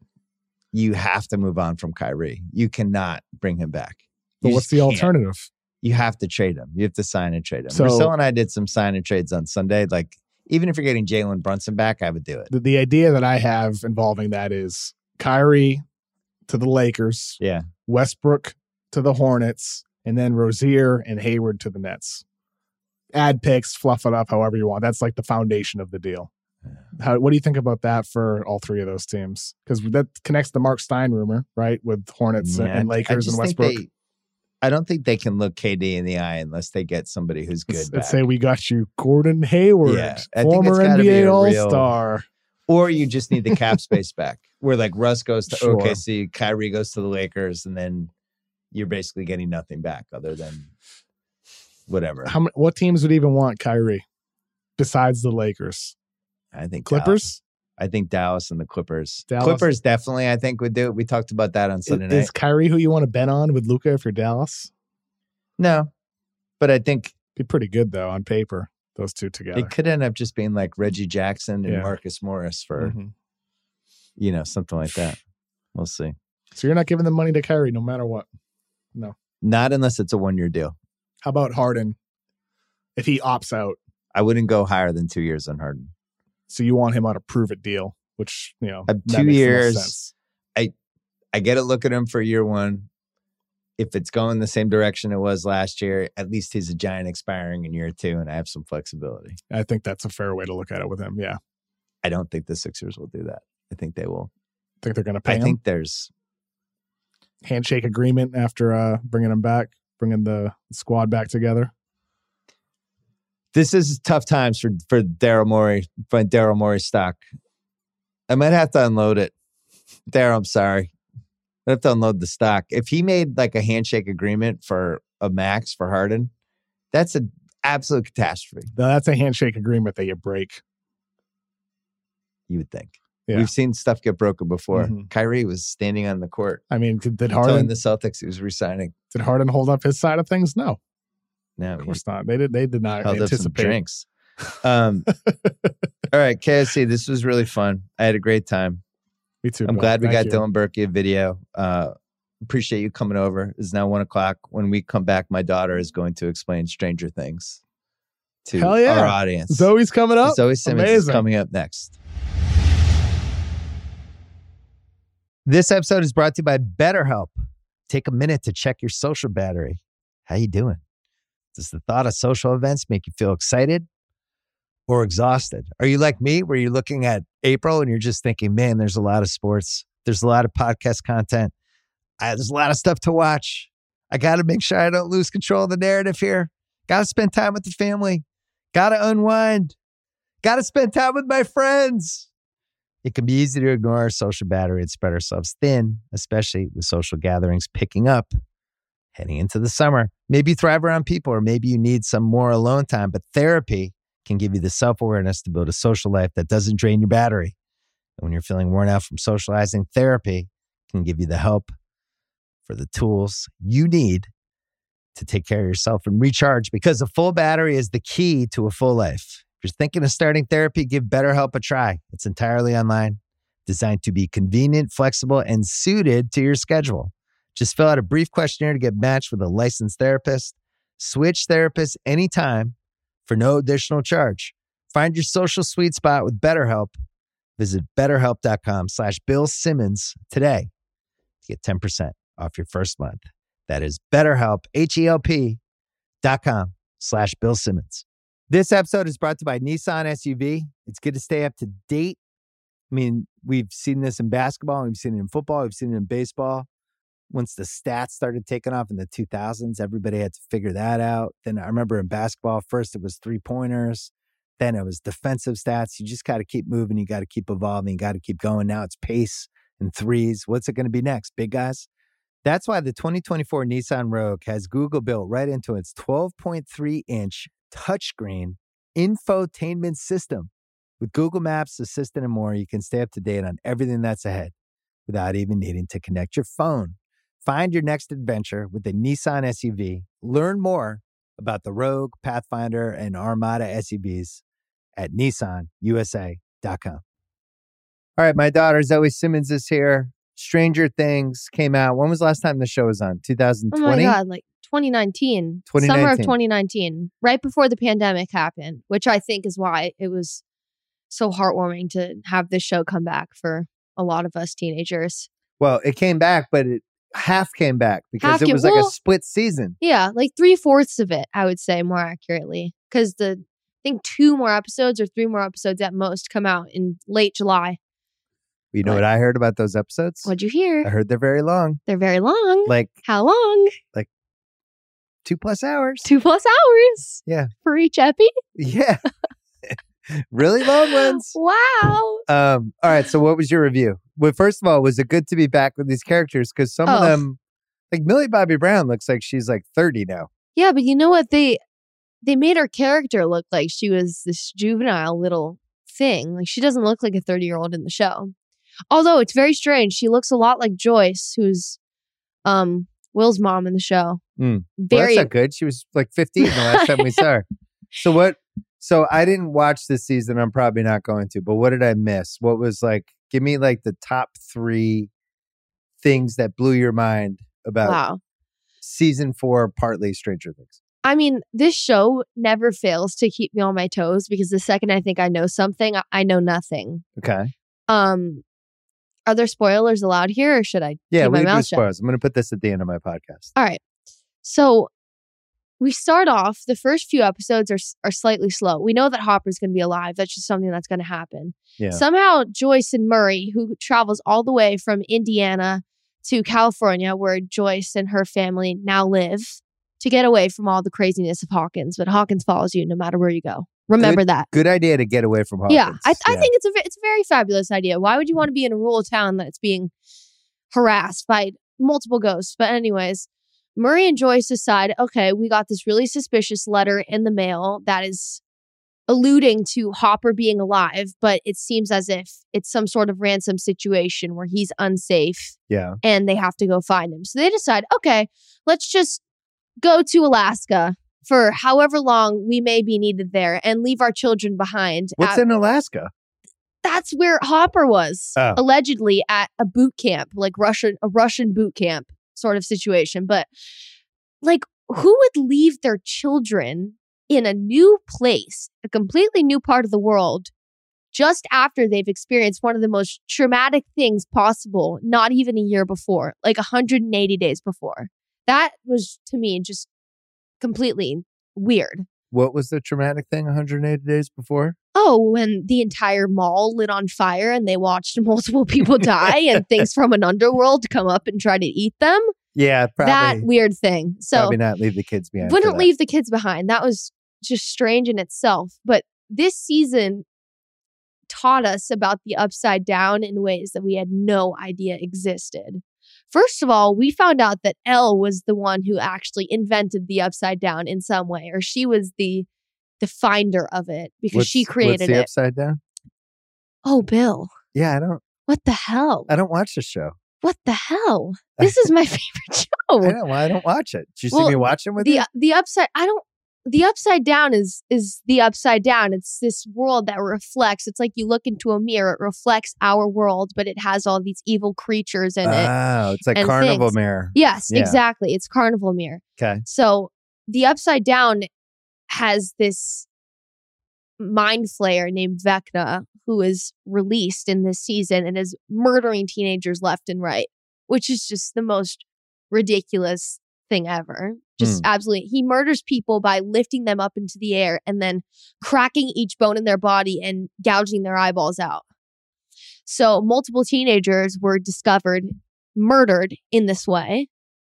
you have to move on from Kyrie. You cannot bring him back. But what's the alternative? You have to trade him. You have to sign and trade him. So, Marcel and I did some sign and trades on Sunday. Like, even if you're getting Jalen Brunson back, I would do it. The idea that I have involving that is Kyrie to the Lakers. Yeah. Westbrook to the Hornets, and then Rozier and Hayward to the Nets. Add picks, fluff it up however you want. That's like the foundation of the deal. What do you think about that for all three of those teams? Because that connects the Mark Stein rumor, right, with Hornets and Lakers and Westbrook. I don't think they can look KD in the eye unless they get somebody who's good. Let's say we got you Gordon Hayward, former NBA All-Star. Or you just need the cap space back, where like Russ goes to OKC, Kyrie goes to the Lakers, and then you're basically getting nothing back other than whatever. What teams would even want Kyrie besides the Lakers? I think Clippers. Dallas. I think Dallas and the Clippers. Clippers definitely, I think, would do it. We talked about that on Sunday night. Is Kyrie who you want to bet on with Luka if you're Dallas? No, but I think be pretty good though on paper. Those two together, it could end up just being like Reggie Jackson and Marcus Morris for, something like that. We'll see. So you're not giving the money to Kyrie no matter what? No, not unless it's a 1-year deal. How about Harden? If he opts out, I wouldn't go higher than 2 years on Harden. So you want him on a prove-it deal, which, 2 years. I get a look at him for year one. If it's going the same direction it was last year, at least he's a giant expiring in year 2, and I have some flexibility. I think that's a fair way to look at it with him, yeah. I don't think the Sixers will do that. I think they will. Think they're going to pay him? I think there's handshake agreement after bringing him back, bringing the squad back together. This is tough times for Daryl Morey, for Daryl Morey stock. I might have to unload it. Daryl, I'm sorry. I have to unload the stock. If he made like a handshake agreement for a max for Harden, that's an absolute catastrophe. No, that's a handshake agreement that you break. You would think. Yeah. We've seen stuff get broken before. Kyrie was standing on the court. I mean, did Harden telling the Celtics he was resigning? Did Harden hold up his side of things? No. No, of course not. They did not held anticipate up some drinks. All right, KSC, this was really fun. I had a great time. Me too. I'm bro. glad we Thank got you. Dylan Burke a video. Appreciate you coming over. It's now 1:00. When we come back, my daughter is going to explain Stranger Things to Hell yeah. our audience. Zoe's coming up. Zoe Simmons is Amazing. coming up next. This episode is brought to you by BetterHelp. Take a minute to check your social battery. How you doing? Does the thought of social events make you feel excited or exhausted? Are you like me, where you're looking at April and you're just thinking, man, there's a lot of sports. There's a lot of podcast content. There's a lot of stuff to watch. I got to make sure I don't lose control of the narrative here. Got to spend time with the family. Got to unwind. Got to spend time with my friends. It can be easy to ignore our social battery and spread ourselves thin, especially with social gatherings picking up, heading into the summer. Maybe you thrive around people, or maybe you need some more alone time, but therapy can give you the self-awareness to build a social life that doesn't drain your battery. And when you're feeling worn out from socializing, therapy can give you the help for the tools you need to take care of yourself and recharge, because a full battery is the key to a full life. If you're thinking of starting therapy, give BetterHelp a try. It's entirely online, designed to be convenient, flexible, and suited to your schedule. Just fill out a brief questionnaire to get matched with a licensed therapist. Switch therapists anytime for no additional charge. Find your social sweet spot with BetterHelp. Visit BetterHelp.com/Bill Simmons today to get 10% off your first month. That is BetterHelp, HELP.com/Bill Simmons. This episode is brought to you by Nissan SUV. It's good to stay up to date. I mean, we've seen this in basketball, we've seen it in football, we've seen it in baseball. Once the stats started taking off in the 2000s, everybody had to figure that out. Then I remember in basketball, first it was three-pointers, then it was defensive stats. You just got to keep moving, you got to keep evolving, you got to keep going. Now it's pace and threes. What's it going to be next, big guys? That's why the 2024 Nissan Rogue has Google built right into its 12.3-inch touchscreen infotainment system. With Google Maps, Assistant, and more, you can stay up to date on everything that's ahead without even needing to connect your phone. Find your next adventure with the Nissan SUV. Learn more about the Rogue, Pathfinder, and Armada SUVs at nissanusa.com. All right, my daughter Zoe Simmons is here. Stranger Things came out. When was the last time the show was on? 2020? Oh my God, like 2019. Summer of 2019, right before the pandemic happened, which I think is why it was so heartwarming to have this show come back for a lot of us teenagers. Well, it came back, but it half came back because it was like a split season. Yeah, like 3/4 of it, I would say more accurately. Because I think 2 more episodes or 3 more episodes at most come out in late July. You know what I heard about those episodes? What'd you hear? I heard they're very long. They're very long. Like, how long? Like 2+ hours. 2+ hours. Yeah. For each epi? Yeah. Really long ones. Wow. All right. So what was your review? Well, first of all, was it good to be back with these characters? Because some of them, like Millie Bobby Brown looks like she's like 30 now. Yeah, but you know what? They made her character look like she was this juvenile little thing. Like, she doesn't look like a 30-year-old in the show. Although it's very strange. She looks a lot like Joyce, who's Will's mom in the show. Well, that's not good. She was like 15 the last time we saw her. So I didn't watch this season. I'm probably not going to. But what did I miss? What was like, give me like the top 3 things that blew your mind about season 4, partly Stranger Things. I mean, this show never fails to keep me on my toes, because the second I think I know something, I know nothing. Okay. Are there spoilers allowed here, or should I keep my mouth shut? Spoilers. I'm going to put this at the end of my podcast. All right. So we start off, the first few episodes are slightly slow. We know that Hopper's going to be alive. That's just something that's going to happen. Yeah. Somehow Joyce and Murray, who travels all the way from Indiana to California, where Joyce and her family now live, to get away from all the craziness of Hawkins. But Hawkins follows you no matter where you go. Remember that. Good idea to get away from Hawkins. Yeah, I think it's a very fabulous idea. Why would you want to be in a rural town that's being harassed by multiple ghosts? But anyways, Murray and Joyce decide, okay, we got this really suspicious letter in the mail that is alluding to Hopper being alive, but it seems as if it's some sort of ransom situation where he's unsafe. Yeah. And they have to go find him. So they decide, okay, let's just go to Alaska for however long we may be needed there and leave our children behind. What's in Alaska? That's where Hopper was, allegedly at a boot camp, like a Russian boot camp sort of situation. But like, who would leave their children in a new place, a completely new part of the world, just after they've experienced one of the most traumatic things possible, not even a year before, like 180 days before? That was, to me, just completely weird. What was the traumatic thing 180 days before? Oh, when the entire mall lit on fire and they watched multiple people die and things from an underworld come up and try to eat them. Yeah, probably. That weird thing. So probably not leave the kids behind. Wouldn't leave the kids behind. That was just strange in itself. But this season taught us about the upside down in ways that we had no idea existed. First of all, we found out that Elle was the one who actually invented the upside down in some way, or she was the finder of it because she created what's the it. Upside Down? Oh, Bill. Yeah, I don't. What the hell? I don't watch the show. What the hell? This is my favorite show. I know. Well, I don't watch it. Did you see me watching with you? The upside. The upside down is the upside down. It's this world that reflects. It's like you look into a mirror. It reflects our world, but it has all these evil creatures in it. Oh, it's like Carnival things. Mirror. Yes, exactly. It's Carnival Mirror. Okay. So the upside down has this mind flayer named Vecna who is released in this season and is murdering teenagers left and right, which is just the most ridiculous thing ever. Just absolutely. He murders people by lifting them up into the air and then cracking each bone in their body and gouging their eyeballs out. So multiple teenagers were discovered murdered in this way.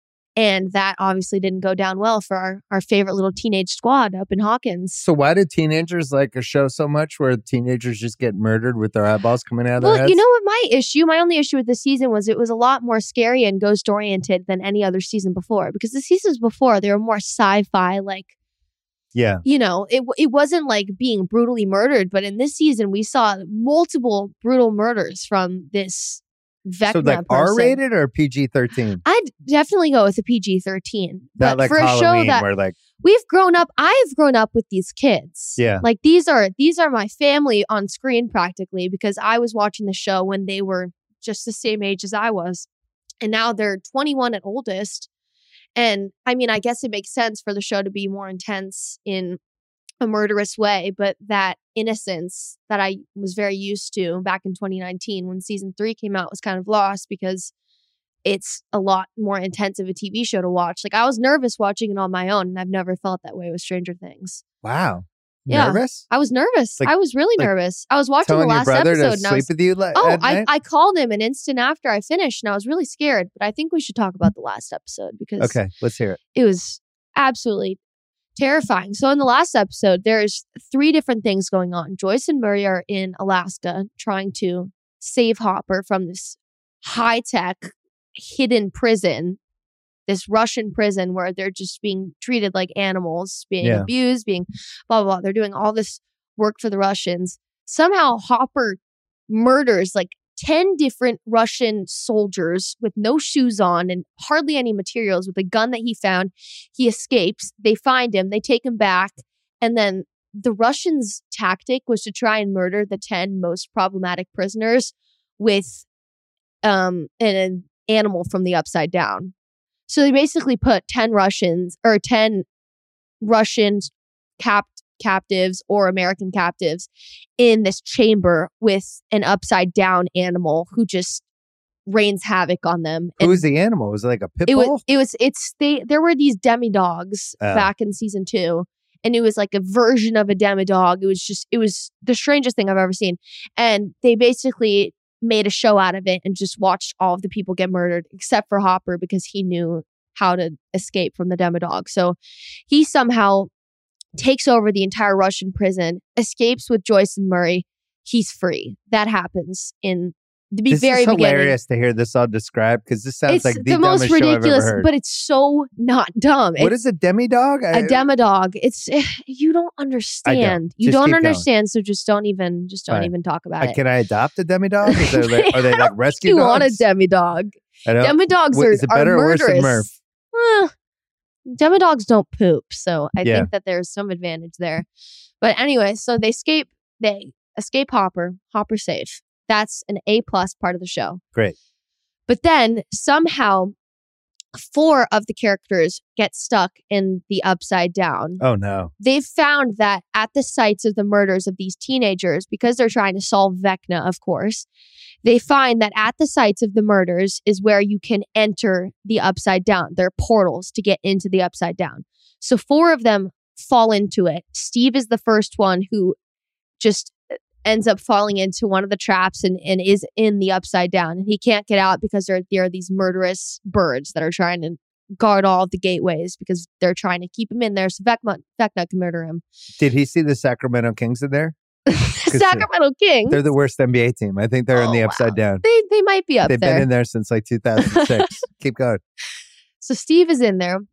And that obviously didn't go down well for our favorite little teenage squad up in Hawkins. So why do teenagers like a show so much where teenagers just get murdered with their eyeballs coming out of their heads? Well, you know what my only issue with this season was it was a lot more scary and ghost oriented than any other season before. Because the seasons before, they were more sci-fi, like, yeah, you know, it wasn't like being brutally murdered. But in this season, we saw multiple brutal murders from this Vecna so like person. R-rated or PG-13? I'd definitely go with a PG-13. Not like for Halloween, a show that where like I've grown up with these kids. Yeah. Like these are my family on screen practically because I was watching the show when they were just the same age as I was. And now they're 21 at oldest. And I mean, I guess it makes sense for the show to be more intense in a murderous way, but that innocence that I was very used to back in 2019 when season 3 came out was kind of lost because it's a lot more intense of a TV show to watch. Like I was nervous watching it on my own, and I've never felt that way with Stranger Things. Wow. Yeah. Nervous? I was nervous. Like- I was really like nervous. I was watching the Telling your last brother episode to and I sleep was with you at night? I called him an instant after I finished and I was really scared, but I think we should talk about the last episode because Okay, let's hear it. it was absolutely terrifying. So in the last episode, there's 3 different things going on. Joyce and Murray are in Alaska trying to save Hopper from this high-tech hidden prison, this Russian prison where they're just being treated like animals, being abused, being blah, blah, blah. They're doing all this work for the Russians. Somehow Hopper murders like 10 different Russian soldiers with no shoes on and hardly any materials with a gun that he found. He escapes. They find him. They take him back. And then the Russians' tactic was to try and murder the 10 most problematic prisoners with an animal from the Upside Down. So they basically put 10 Russians captives or American captives in this chamber with an upside down animal who just rains havoc on them. Who was the animal? Was it like a pit bull? There were these demi-dogs back in season 2, and it was like a version of a demi-dog. It was the strangest thing I've ever seen. And they basically made a show out of it and just watched all of the people get murdered except for Hopper because he knew how to escape from the demi-dog. So he somehow takes over the entire Russian prison, escapes with Joyce and Murray. He's free. That happens in the very beginning. It's hilarious to hear this all described because this sounds like the most dumbest show I've ever ridiculous, heard. but it's so not dumb. What is a demi-dog? A demi-dog. It's you don't understand. You Just don't keep understand, so just don't even talk about it. Can I adopt a demi-dog? Are they like rescue You dogs? want a demi-dog? Is Demi-dogs it better are or worse murderous. than Murph? Demi-dogs don't poop, so I think that there's some advantage there. But anyway, so they escape. They escape Hopper. Hopper safe. That's an A+ part of the show. Great. But then somehow 4 of the characters get stuck in the Upside Down. Oh, no. They've found that at the sites of the murders of these teenagers, because they're trying to solve Vecna, of course, they find that at the sites of the murders is where you can enter the Upside Down. There are portals to get into the Upside Down. So 4 of them fall into it. Steve is the first one who just ends up falling into one of the traps and is in the Upside Down. And he can't get out because there are these murderous birds that are trying to guard all of the gateways because they're trying to keep him in there so Vecna can murder him. Did he see the Sacramento Kings in there? Sacramento Kings? They're the worst NBA team. I think they're in the Upside Down. They might be up there. They've been in there since like 2006. Keep going. So Steve is in there.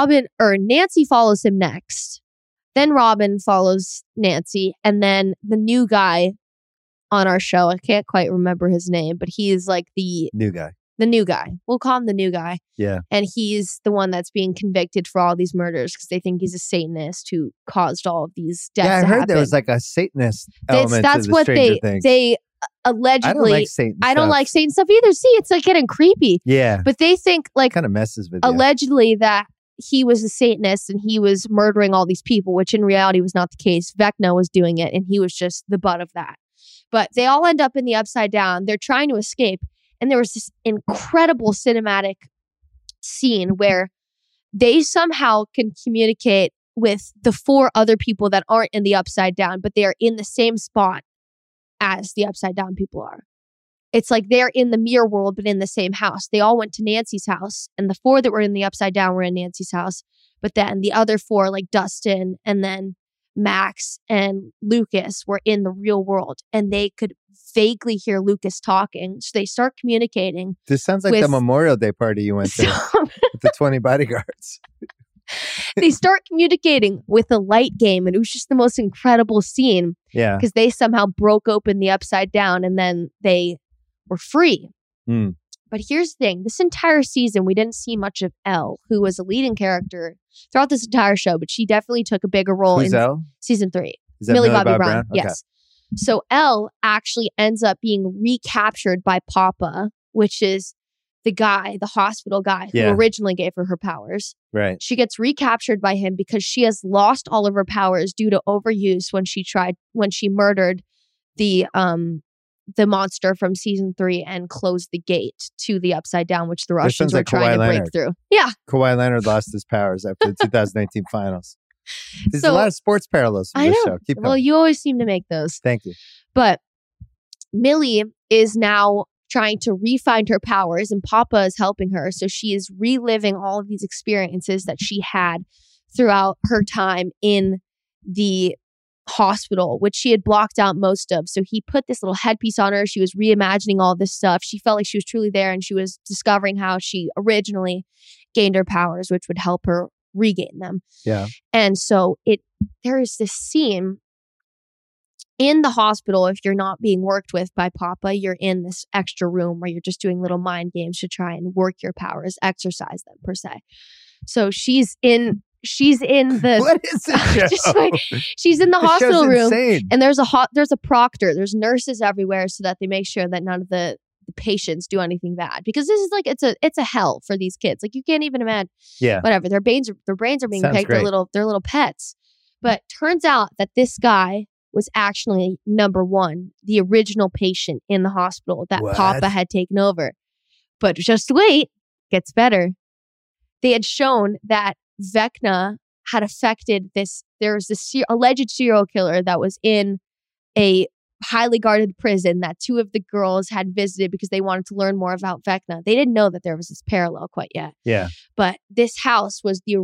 Nancy follows him next. Then Robin follows Nancy. And then the new guy on our show, I can't quite remember his name, but he is like the new guy. The new guy. We'll call him the new guy. Yeah. And he's the one that's being convicted for all these murders because they think he's a Satanist who caused all of these deaths. Yeah, I heard there was like a Satanist element that's to the what Stranger Things. they allegedly. I don't like Satan I don't stuff. like Satan stuff either. See, it's like getting creepy. Yeah. But they think like kind of messes with you. allegedly that he was a Satanist and he was murdering all these people, which in reality was not the case. Vecna was doing it and he was just the butt of that. But they all end up in the Upside Down. They're trying to escape. And there was this incredible cinematic scene where they somehow can communicate with the 4 other people that aren't in the Upside Down, but they are in the same spot as the Upside Down people are. It's like they're in the mirror world, but in the same house. They all went to Nancy's house, and the 4 that were in the Upside Down were in Nancy's house. But then the other 4, like Dustin and then Max and Lucas, were in the real world, and they could vaguely hear Lucas talking. So they start communicating. This sounds like the Memorial Day party you went to with the 20 bodyguards. They start communicating with a light game, and it was just the most incredible scene. Yeah. Because they somehow broke open the Upside Down, and then they were free. But here's the thing. This entire season, we didn't see much of Elle, who was a leading character throughout this entire show, but she definitely took a bigger role in Elle? season 3. Is that Millie Bobby Brown? Okay. Yes. So Elle actually ends up being recaptured by Papa, which is the guy, the hospital guy who originally gave her powers. Right. She gets recaptured by him because she has lost all of her powers due to overuse when she murdered the monster from season 3 and closed the gate to the Upside Down, which the Russians were trying to break through. Yeah. Kawhi Leonard lost his powers after the 2019 finals. There's a lot of sports parallels in this show. Keep going. Well, you always seem to make those. Thank you. But Millie is now trying to re-find her powers, and Papa is helping her. So she is reliving all of these experiences that she had throughout her time in the hospital, which she had blocked out most of. So he put this little headpiece on her. She was reimagining all this stuff. She felt like she was truly there, and she was discovering how she originally gained her powers, which would help her regain them. Yeah. And so there is this scene in the hospital. If you're not being worked with by Papa, you're in this extra room where you're just doing little mind games to try and work your powers, exercise them per se. So she's in the what is this she's in the hospital room, insane. And there's a proctor, there's nurses everywhere so that they make sure that none of the patients do anything bad, because this is like it's a hell for these kids. Like you can't even imagine. Yeah. Whatever. Their brains are being Sounds picked. great. They're little pets. But turns out that this guy was actually number 1, the original patient in the hospital that Papa had taken over. But just wait, gets better. They had shown that Vecna had affected this. There was this alleged serial killer that was in a highly guarded prison that 2 of the girls had visited because they wanted to learn more about Vecna. They didn't know that there was this parallel quite yet. Yeah. But this house was the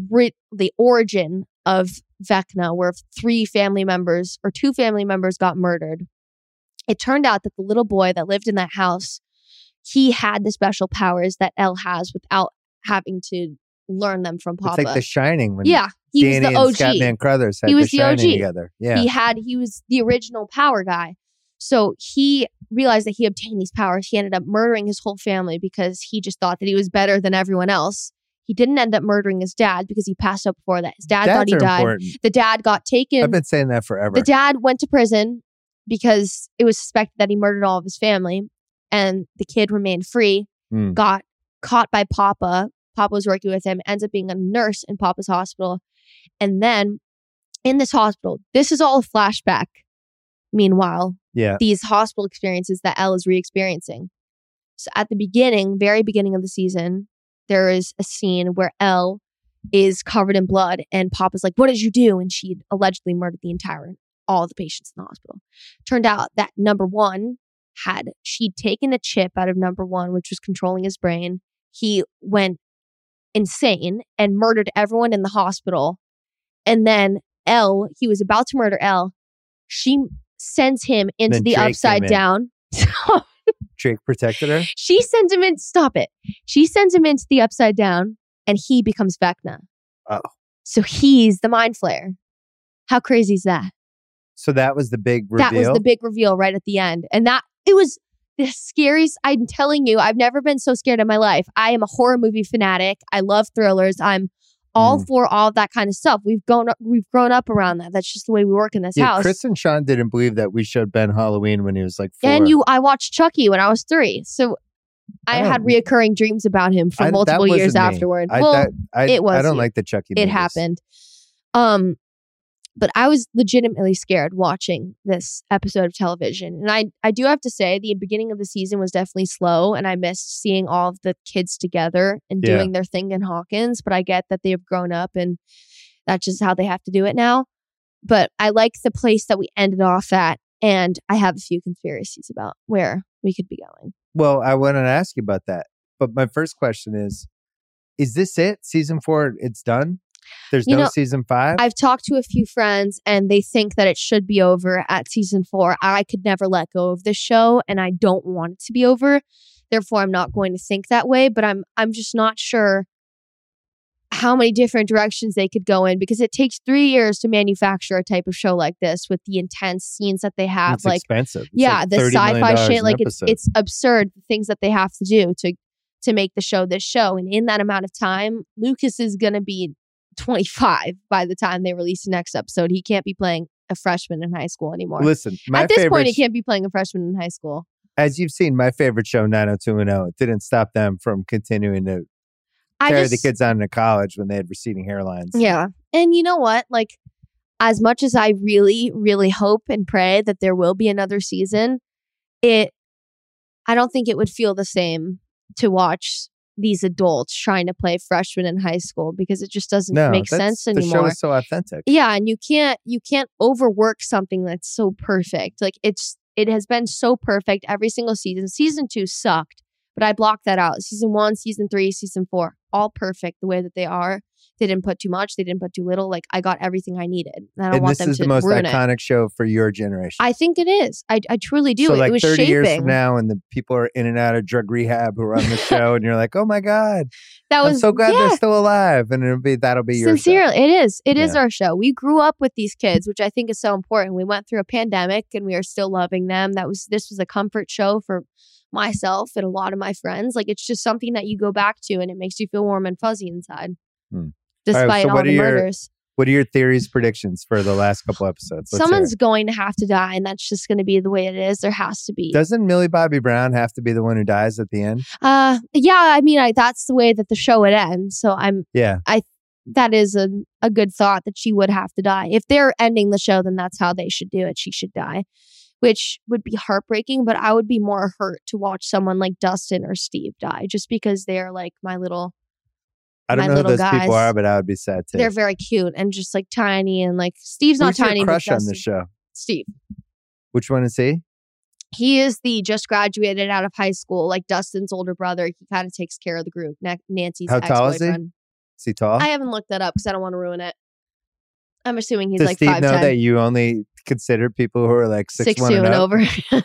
origin of Vecna, where 2 family members got murdered. It turned out that the little boy that lived in that house, he had the special powers that Elle has without having to learn them from Papa. It's like The Shining when he Danny was the OG. and Scatman Crothers had He was The the Shining OG. together. Yeah. He was the original power guy. So he realized that he obtained these powers. He ended up murdering his whole family because he just thought that he was better than everyone else. He didn't end up murdering his dad because he passed out before that. His dad thought he died. Important. The dad got taken. I've been saying that forever. The dad went to prison. because it was suspected that he murdered all of his family, and the kid remained free, got caught by Papa. Papa was working with him, ends up being a nurse in Papa's hospital. And then in this hospital, this is all a flashback. Meanwhile, these hospital experiences that Elle is re-experiencing. So at the beginning, very beginning of the season, there is a scene where Elle is covered in blood and Papa's like, what did you do? And she allegedly murdered all the patients in the hospital. Turned out that number one she'd taken a chip out of number one, which was controlling his brain. He went insane and murdered everyone in the hospital. And then Elle, he was about to murder Elle. She sends him into the upside down. Drake protected her? She sends him in. Stop it. She sends him into the upside down and he becomes Vecna. Oh. So he's the Mind Flayer. How crazy is that? So that was the big reveal? That was the big reveal right at the end. And it was the scariest. I'm telling you, I've never been so scared in my life. I am a horror movie fanatic. I love thrillers. I'm all for all of that kind of stuff. We've grown up around that. That's just the way we work in this house. Chris and Sean didn't believe that we showed Ben Halloween when he was like 4. And I watched Chucky when I was 3. So I had reoccurring dreams about him for multiple years afterward. It was. I don't like the Chucky movies. It happened. But I was legitimately scared watching this episode of television. And I do have to say, the beginning of the season was definitely slow. And I missed seeing all of the kids together and doing their thing in Hawkins. But I get that they've grown up and that's just how they have to do it now. But I like the place that we ended off at. And I have a few conspiracies about where we could be going. Well, I wanted to ask you about that. But my first question is this it? Season 4, it's done? There's no season 5? I've talked to a few friends and they think that it should be over at season 4. I could never let go of this show and I don't want it to be over. Therefore, I'm not going to think that way. But I'm just not sure how many different directions they could go in because it takes 3 years to manufacture a type of show like this with the intense scenes that they have. It's expensive. It's the sci-fi shit. Like it's absurd the things that they have to do to make the show this show. And in that amount of time, Lucas is going to be 25 by the time they release the next episode. He can't be playing a freshman in high school anymore. Listen, at this point, he can't be playing a freshman in high school. As you've seen, my favorite show, 90210, it didn't stop them from continuing to carry the kids on to college when they had receding hairlines. Yeah. And you know what? Like, as much as I really, really hope and pray that there will be another season, I don't think it would feel the same to watch these adults trying to play freshmen in high school because it just doesn't make sense anymore. The show is so authentic. Yeah, and you can't overwork something that's so perfect. Like it has been so perfect every single season. Season 2 sucked, but I blocked that out. Season 1, season 3, season 4, all perfect the way that they are. They didn't put too much. They didn't put too little. Like I got everything I needed. And I don't want them to ruin it. This is the most iconic show for your generation. I think it is. I truly do. So like it was 30 shaping. years from now and the people are in and out of drug rehab who are on the show and you're like, oh my God, I'm so glad they're still alive. And that'll be your show. Sincerely, it is. It is our show. We grew up with these kids, which I think is so important. We went through a pandemic and we are still loving them. This was a comfort show for myself and a lot of my friends. Like it's just something that you go back to and it makes you feel warm and fuzzy inside. Despite all the murders. What are your theories, predictions for the last couple episodes? Someone's going to have to die, and that's just going to be the way it is. There has to be. Doesn't Millie Bobby Brown have to be the one who dies at the end? Yeah. I mean, that's the way that the show would end. So that is a good thought that she would have to die. If they're ending the show, then that's how they should do it. She should die, which would be heartbreaking. But I would be more hurt to watch someone like Dustin or Steve die, just because they're like my little. I don't know who those people are, but I would be sad too. They're very cute and just like tiny and like Steve's not tiny. Who's your crush on the show? Steve. Which one is he? He is the just graduated out of high school, like Dustin's older brother. He kind of takes care of the group. Nancy's How tall is he? Is he tall? I haven't looked that up because I don't want to ruin it. I'm assuming he's Does like 5'10". Does Steve know that you only consider people who are like 6'1" and over?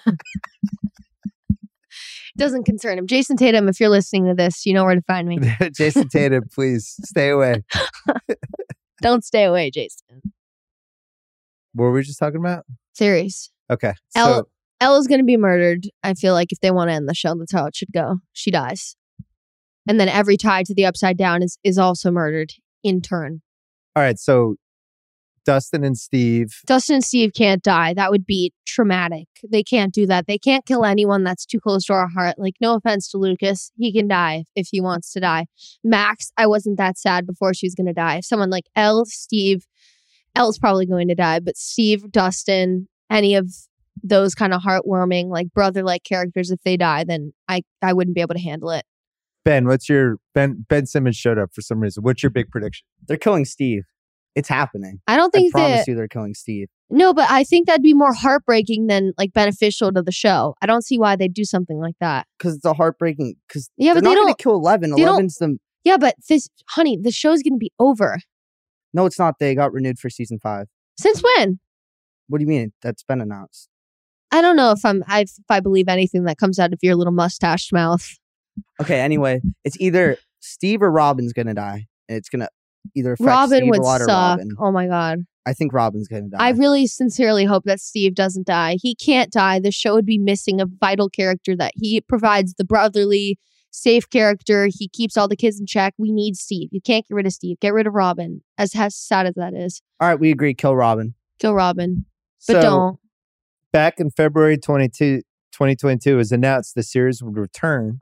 Doesn't concern him. Jason Tatum, if you're listening to this, you know where to find me. Jason Tatum, please stay away. Don't stay away, Jason. What were we just talking about? Theories. Okay. Elle is going to be murdered. I feel like if they want to end the show, that's how it should go. She dies. And then every tie to the Upside Down is also murdered in turn. All right. So Dustin and Steve. Dustin and Steve can't die. That would be traumatic. They can't do that. They can't kill anyone that's too close to our heart. Like, no offense to Lucas. He can die if he wants to die. Max, I wasn't that sad before she was going to die. If someone like Elle, Steve, Elle's probably going to die, but Steve, Dustin, any of those kind of heartwarming, like brother-like characters, if they die, then I wouldn't be able to handle it. Ben, Ben Simmons showed up for some reason. What's your big prediction? They're killing Steve. It's happening. I don't I think promise you they're killing Steve. No, but I think that'd be more heartbreaking than like beneficial to the show. I don't see why they'd do something like that. Because it's a heartbreaking. Because Yeah, they're but they not going don't. to kill 11. they don't- 11's the. Yeah, but honey, the show's gonna be over. No, it's not. They got renewed for season 5. Since when? What do you mean? That's been announced. I don't know if I believe anything that comes out of your little mustached mouth. Okay, anyway, it's either Steve or Robin's going to die. And it's going to either affect Robin Steve would a lot or suck. Robin. Oh my god. I think Robin's going to die. I really sincerely hope that Steve doesn't die. He can't die. The show would be missing a vital character that he provides, the brotherly, safe character. He keeps all the kids in check. We need Steve. You can't get rid of Steve. Get rid of Robin. As sad as that is. All right, we agree. Kill Robin. Kill Robin. But So, don't. back in February 2022, it was announced the series would return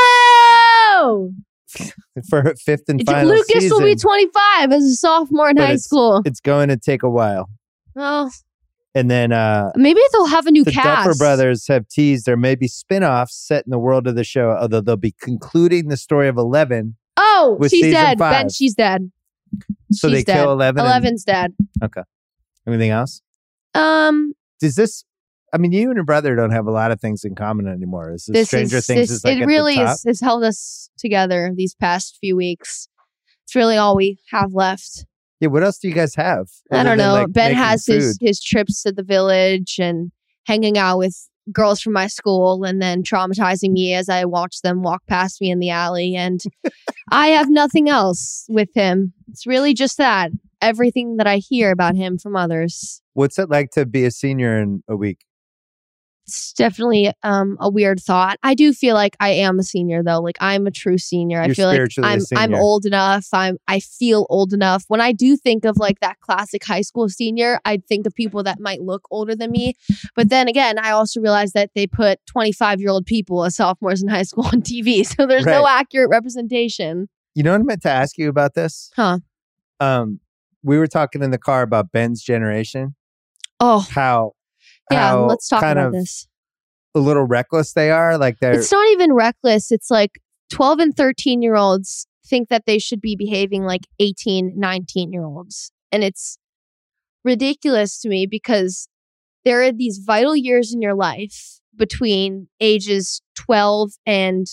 Oh! for a fifth and final Lucas season. will be 25 as a sophomore in But high school. It's going to take a while. Oh, And then maybe they'll have a new the cast. Duffer Brothers have teased there may be spin-offs set in the world of the show, although they'll be concluding the story of 11. Oh, with she's season dead. 5. Ben, she's dead. So She's they dead. kill 11. 11's dead. Anything else? Does this... I mean, you and your brother don't have a lot of things in common anymore. Is this Stranger Things is like it at really the top? has held us together these past few weeks. It's really all we have left. Yeah, what else do you guys have? I other don't than, know. like, Ben making has food? his trips to the village and hanging out with girls from my school and then traumatizing me as I watch them walk past me in the alley. And I have nothing else with him. It's really just that. Everything that I hear about him from others. What's it like to be a senior in a week? It's definitely a weird thought. I do feel like I am a senior though. Like I'm a true senior. I You're feel like spiritually a I'm senior. old enough. I feel old enough. When I do think of like that classic high school senior, I think of people that might look older than me. But then again, I also realize that they put 25-year-old people as sophomores in high school on TV. So there's no Right. accurate representation. You know what I meant to ask you about this? Huh. We were talking in the car about Ben's generation. Oh, How yeah. Let's talk kind about of this. a little reckless they are. Like they're It's not even reckless. It's like 12 and 13-year-olds think that they should be behaving like 18, 19-year-olds. And it's ridiculous to me because there are these vital years in your life between ages 12 and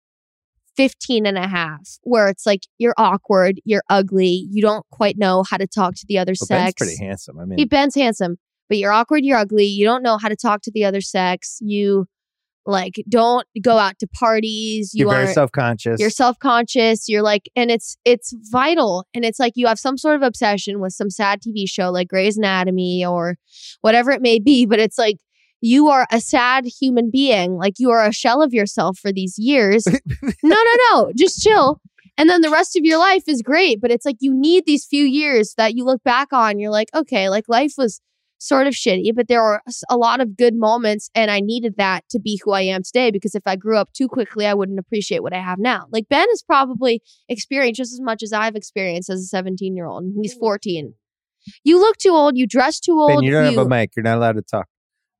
15 and a half where it's like you're awkward, you're ugly, you don't quite know how to talk to the other well, Ben's sex. pretty handsome. I mean, Ben's handsome, but you're awkward, you're ugly, you don't know how to talk to the other sex, you like don't go out to parties, you're very aren't- self-conscious. you're self-conscious, you're like, and it's vital, and it's like you have some sort of obsession with some sad TV show like Grey's Anatomy or whatever it may be, but it's like you are a sad human being, like you are a shell of yourself for these years. No, just chill. And then the rest of your life is great, but it's like you need these few years that you look back on, you're like, okay, like life was sort of shitty, but there were a lot of good moments, and I needed that to be who I am today, because if I grew up too quickly, I wouldn't appreciate what I have now. Like Ben has probably experienced just as much as I've experienced as a 17-year-old, and he's 14. You look too old, you dress too old. Ben, you don't have a mic. You're not allowed to talk.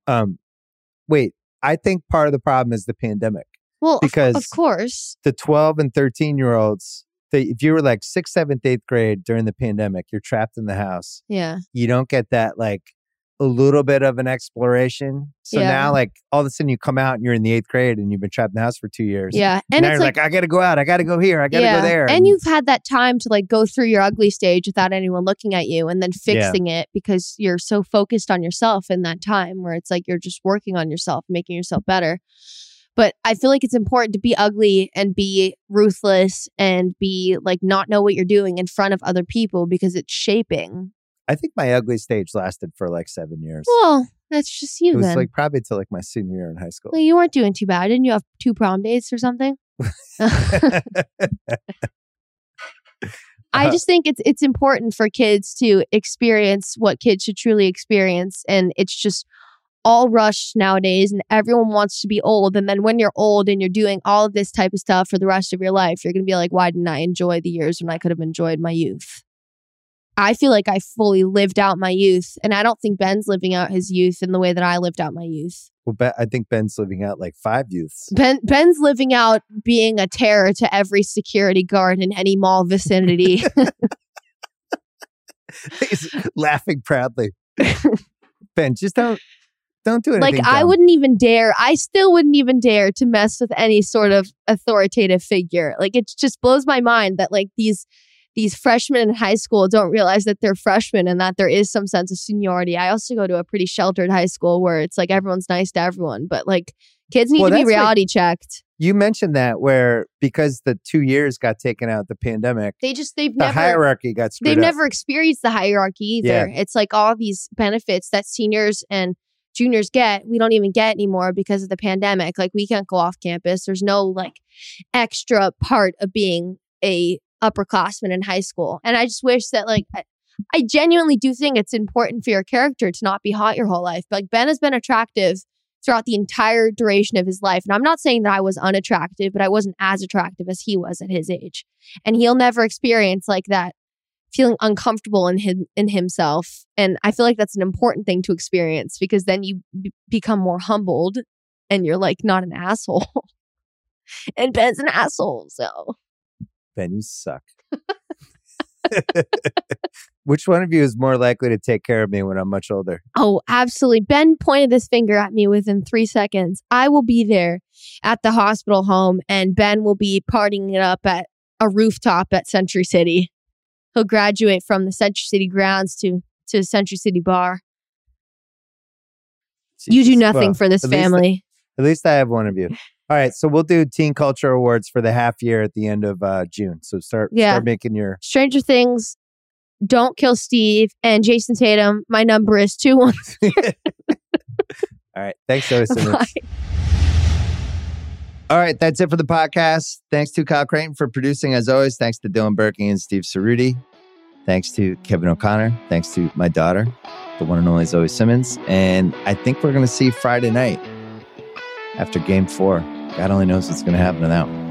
Wait, I think part of the problem is the pandemic. Well, because of course. The 12 and 13-year-olds, if you were like 6th, 7th, 8th grade during the pandemic, you're trapped in the house. Yeah. You don't get that like a little bit of an exploration. So Yeah. now like all of a sudden you come out and you're in the 8th grade and you've been trapped in the house for 2 years. Yeah. And And now it's you're like, like, I got to go out. I got to go here. I got to go there. And you've had that time to like go through your ugly stage without anyone looking at you and then fixing it because you're so focused on yourself in that time where it's like you're just working on yourself, making yourself better. But I feel like it's important to be ugly and be ruthless and be like not know what you're doing in front of other people because it's shaping. I think my ugly stage lasted for like 7 years. Well, that's just you It was then. like probably till like my senior year in high school. Well, you weren't doing too bad. Didn't you have 2 prom dates or something? I just think it's important for kids to experience what kids should truly experience. And it's just all rushed nowadays, and everyone wants to be old. And then when you're old and you're doing all of this type of stuff for the rest of your life, you're going to be like, why didn't I enjoy the years when I could have enjoyed my youth? I feel like I fully lived out my youth, and I don't think Ben's living out his youth in the way that I lived out my youth. Well, I think Ben's living out like 5 youths. Ben's living out being a terror to every security guard in any mall vicinity. He's laughing proudly. Ben, just don't do anything. Like, dumb. I still wouldn't even dare to mess with any sort of authoritative figure. Like, it just blows my mind that like these freshmen in high school don't realize that they're freshmen and that there is some sense of seniority. I also go to a pretty sheltered high school where it's like everyone's nice to everyone, but like kids need to be reality checked. You mentioned that where because the 2 years got taken out, the pandemic, They've the never hierarchy got screwed they've up. never experienced the hierarchy either. Yeah. It's like all these benefits that seniors and juniors get, we don't even get anymore because of the pandemic. Like, we can't go off campus. There's no like extra part of being a upperclassman in high school. And I just wish that like I genuinely do think it's important for your character to not be hot your whole life. But like, Ben has been attractive throughout the entire duration of his life. And I'm not saying that I was unattractive, but I wasn't as attractive as he was at his age. And he'll never experience like that feeling uncomfortable in himself. And I feel like that's an important thing to experience, because then you become more humbled and you're like not an asshole. And Ben's an asshole, so. Ben, you suck. Which one of you is more likely to take care of me when I'm much older? Oh, absolutely. Ben pointed his finger at me within 3 seconds. I will be there at the hospital home, and Ben will be partying it up at a rooftop at Century City. He'll graduate from the Century City grounds to Century City Bar. You do nothing for this family. At least I have one of you. All right, so we'll do Teen Culture Awards for the half year at the end of June. So start making your... Stranger Things, Don't Kill Steve, and Jason Tatum. My number is 2-1. All right, thanks, Zoe Simmons. All right, that's it for the podcast. Thanks to Kyle Creighton for producing, as always. Thanks to Dylan Berkey and Steve Cerruti. Thanks to Kevin O'Connor. Thanks to my daughter, the one and only Zoe Simmons. And I think we're going to see Friday night after Game 4. God only knows what's going to happen to that one.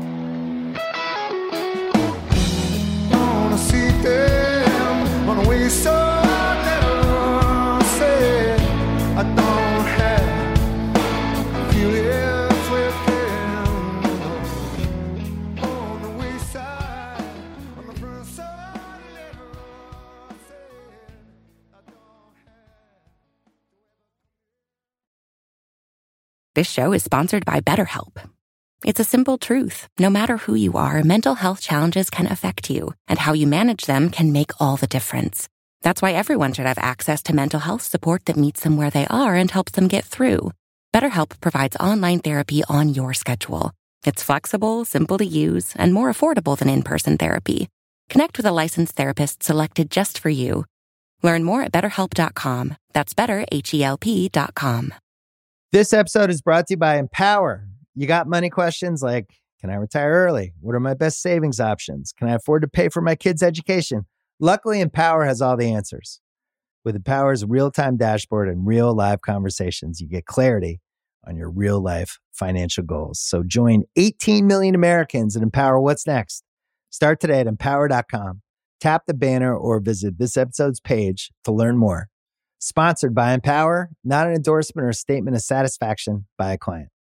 This show is sponsored by BetterHelp. It's a simple truth. No matter who you are, mental health challenges can affect you, and how you manage them can make all the difference. That's why everyone should have access to mental health support that meets them where they are and helps them get through. BetterHelp provides online therapy on your schedule. It's flexible, simple to use, and more affordable than in-person therapy. Connect with a licensed therapist selected just for you. Learn more at BetterHelp.com. That's BetterHelp.com. This episode is brought to you by Empower. You got money questions like, can I retire early? What are my best savings options? Can I afford to pay for my kids' education? Luckily, Empower has all the answers. With Empower's real-time dashboard and real live conversations, you get clarity on your real-life financial goals. So join 18 million Americans and empower what's next. Start today at empower.com. Tap the banner or visit this episode's page to learn more. Sponsored by Empower, not an endorsement or a statement of satisfaction by a client.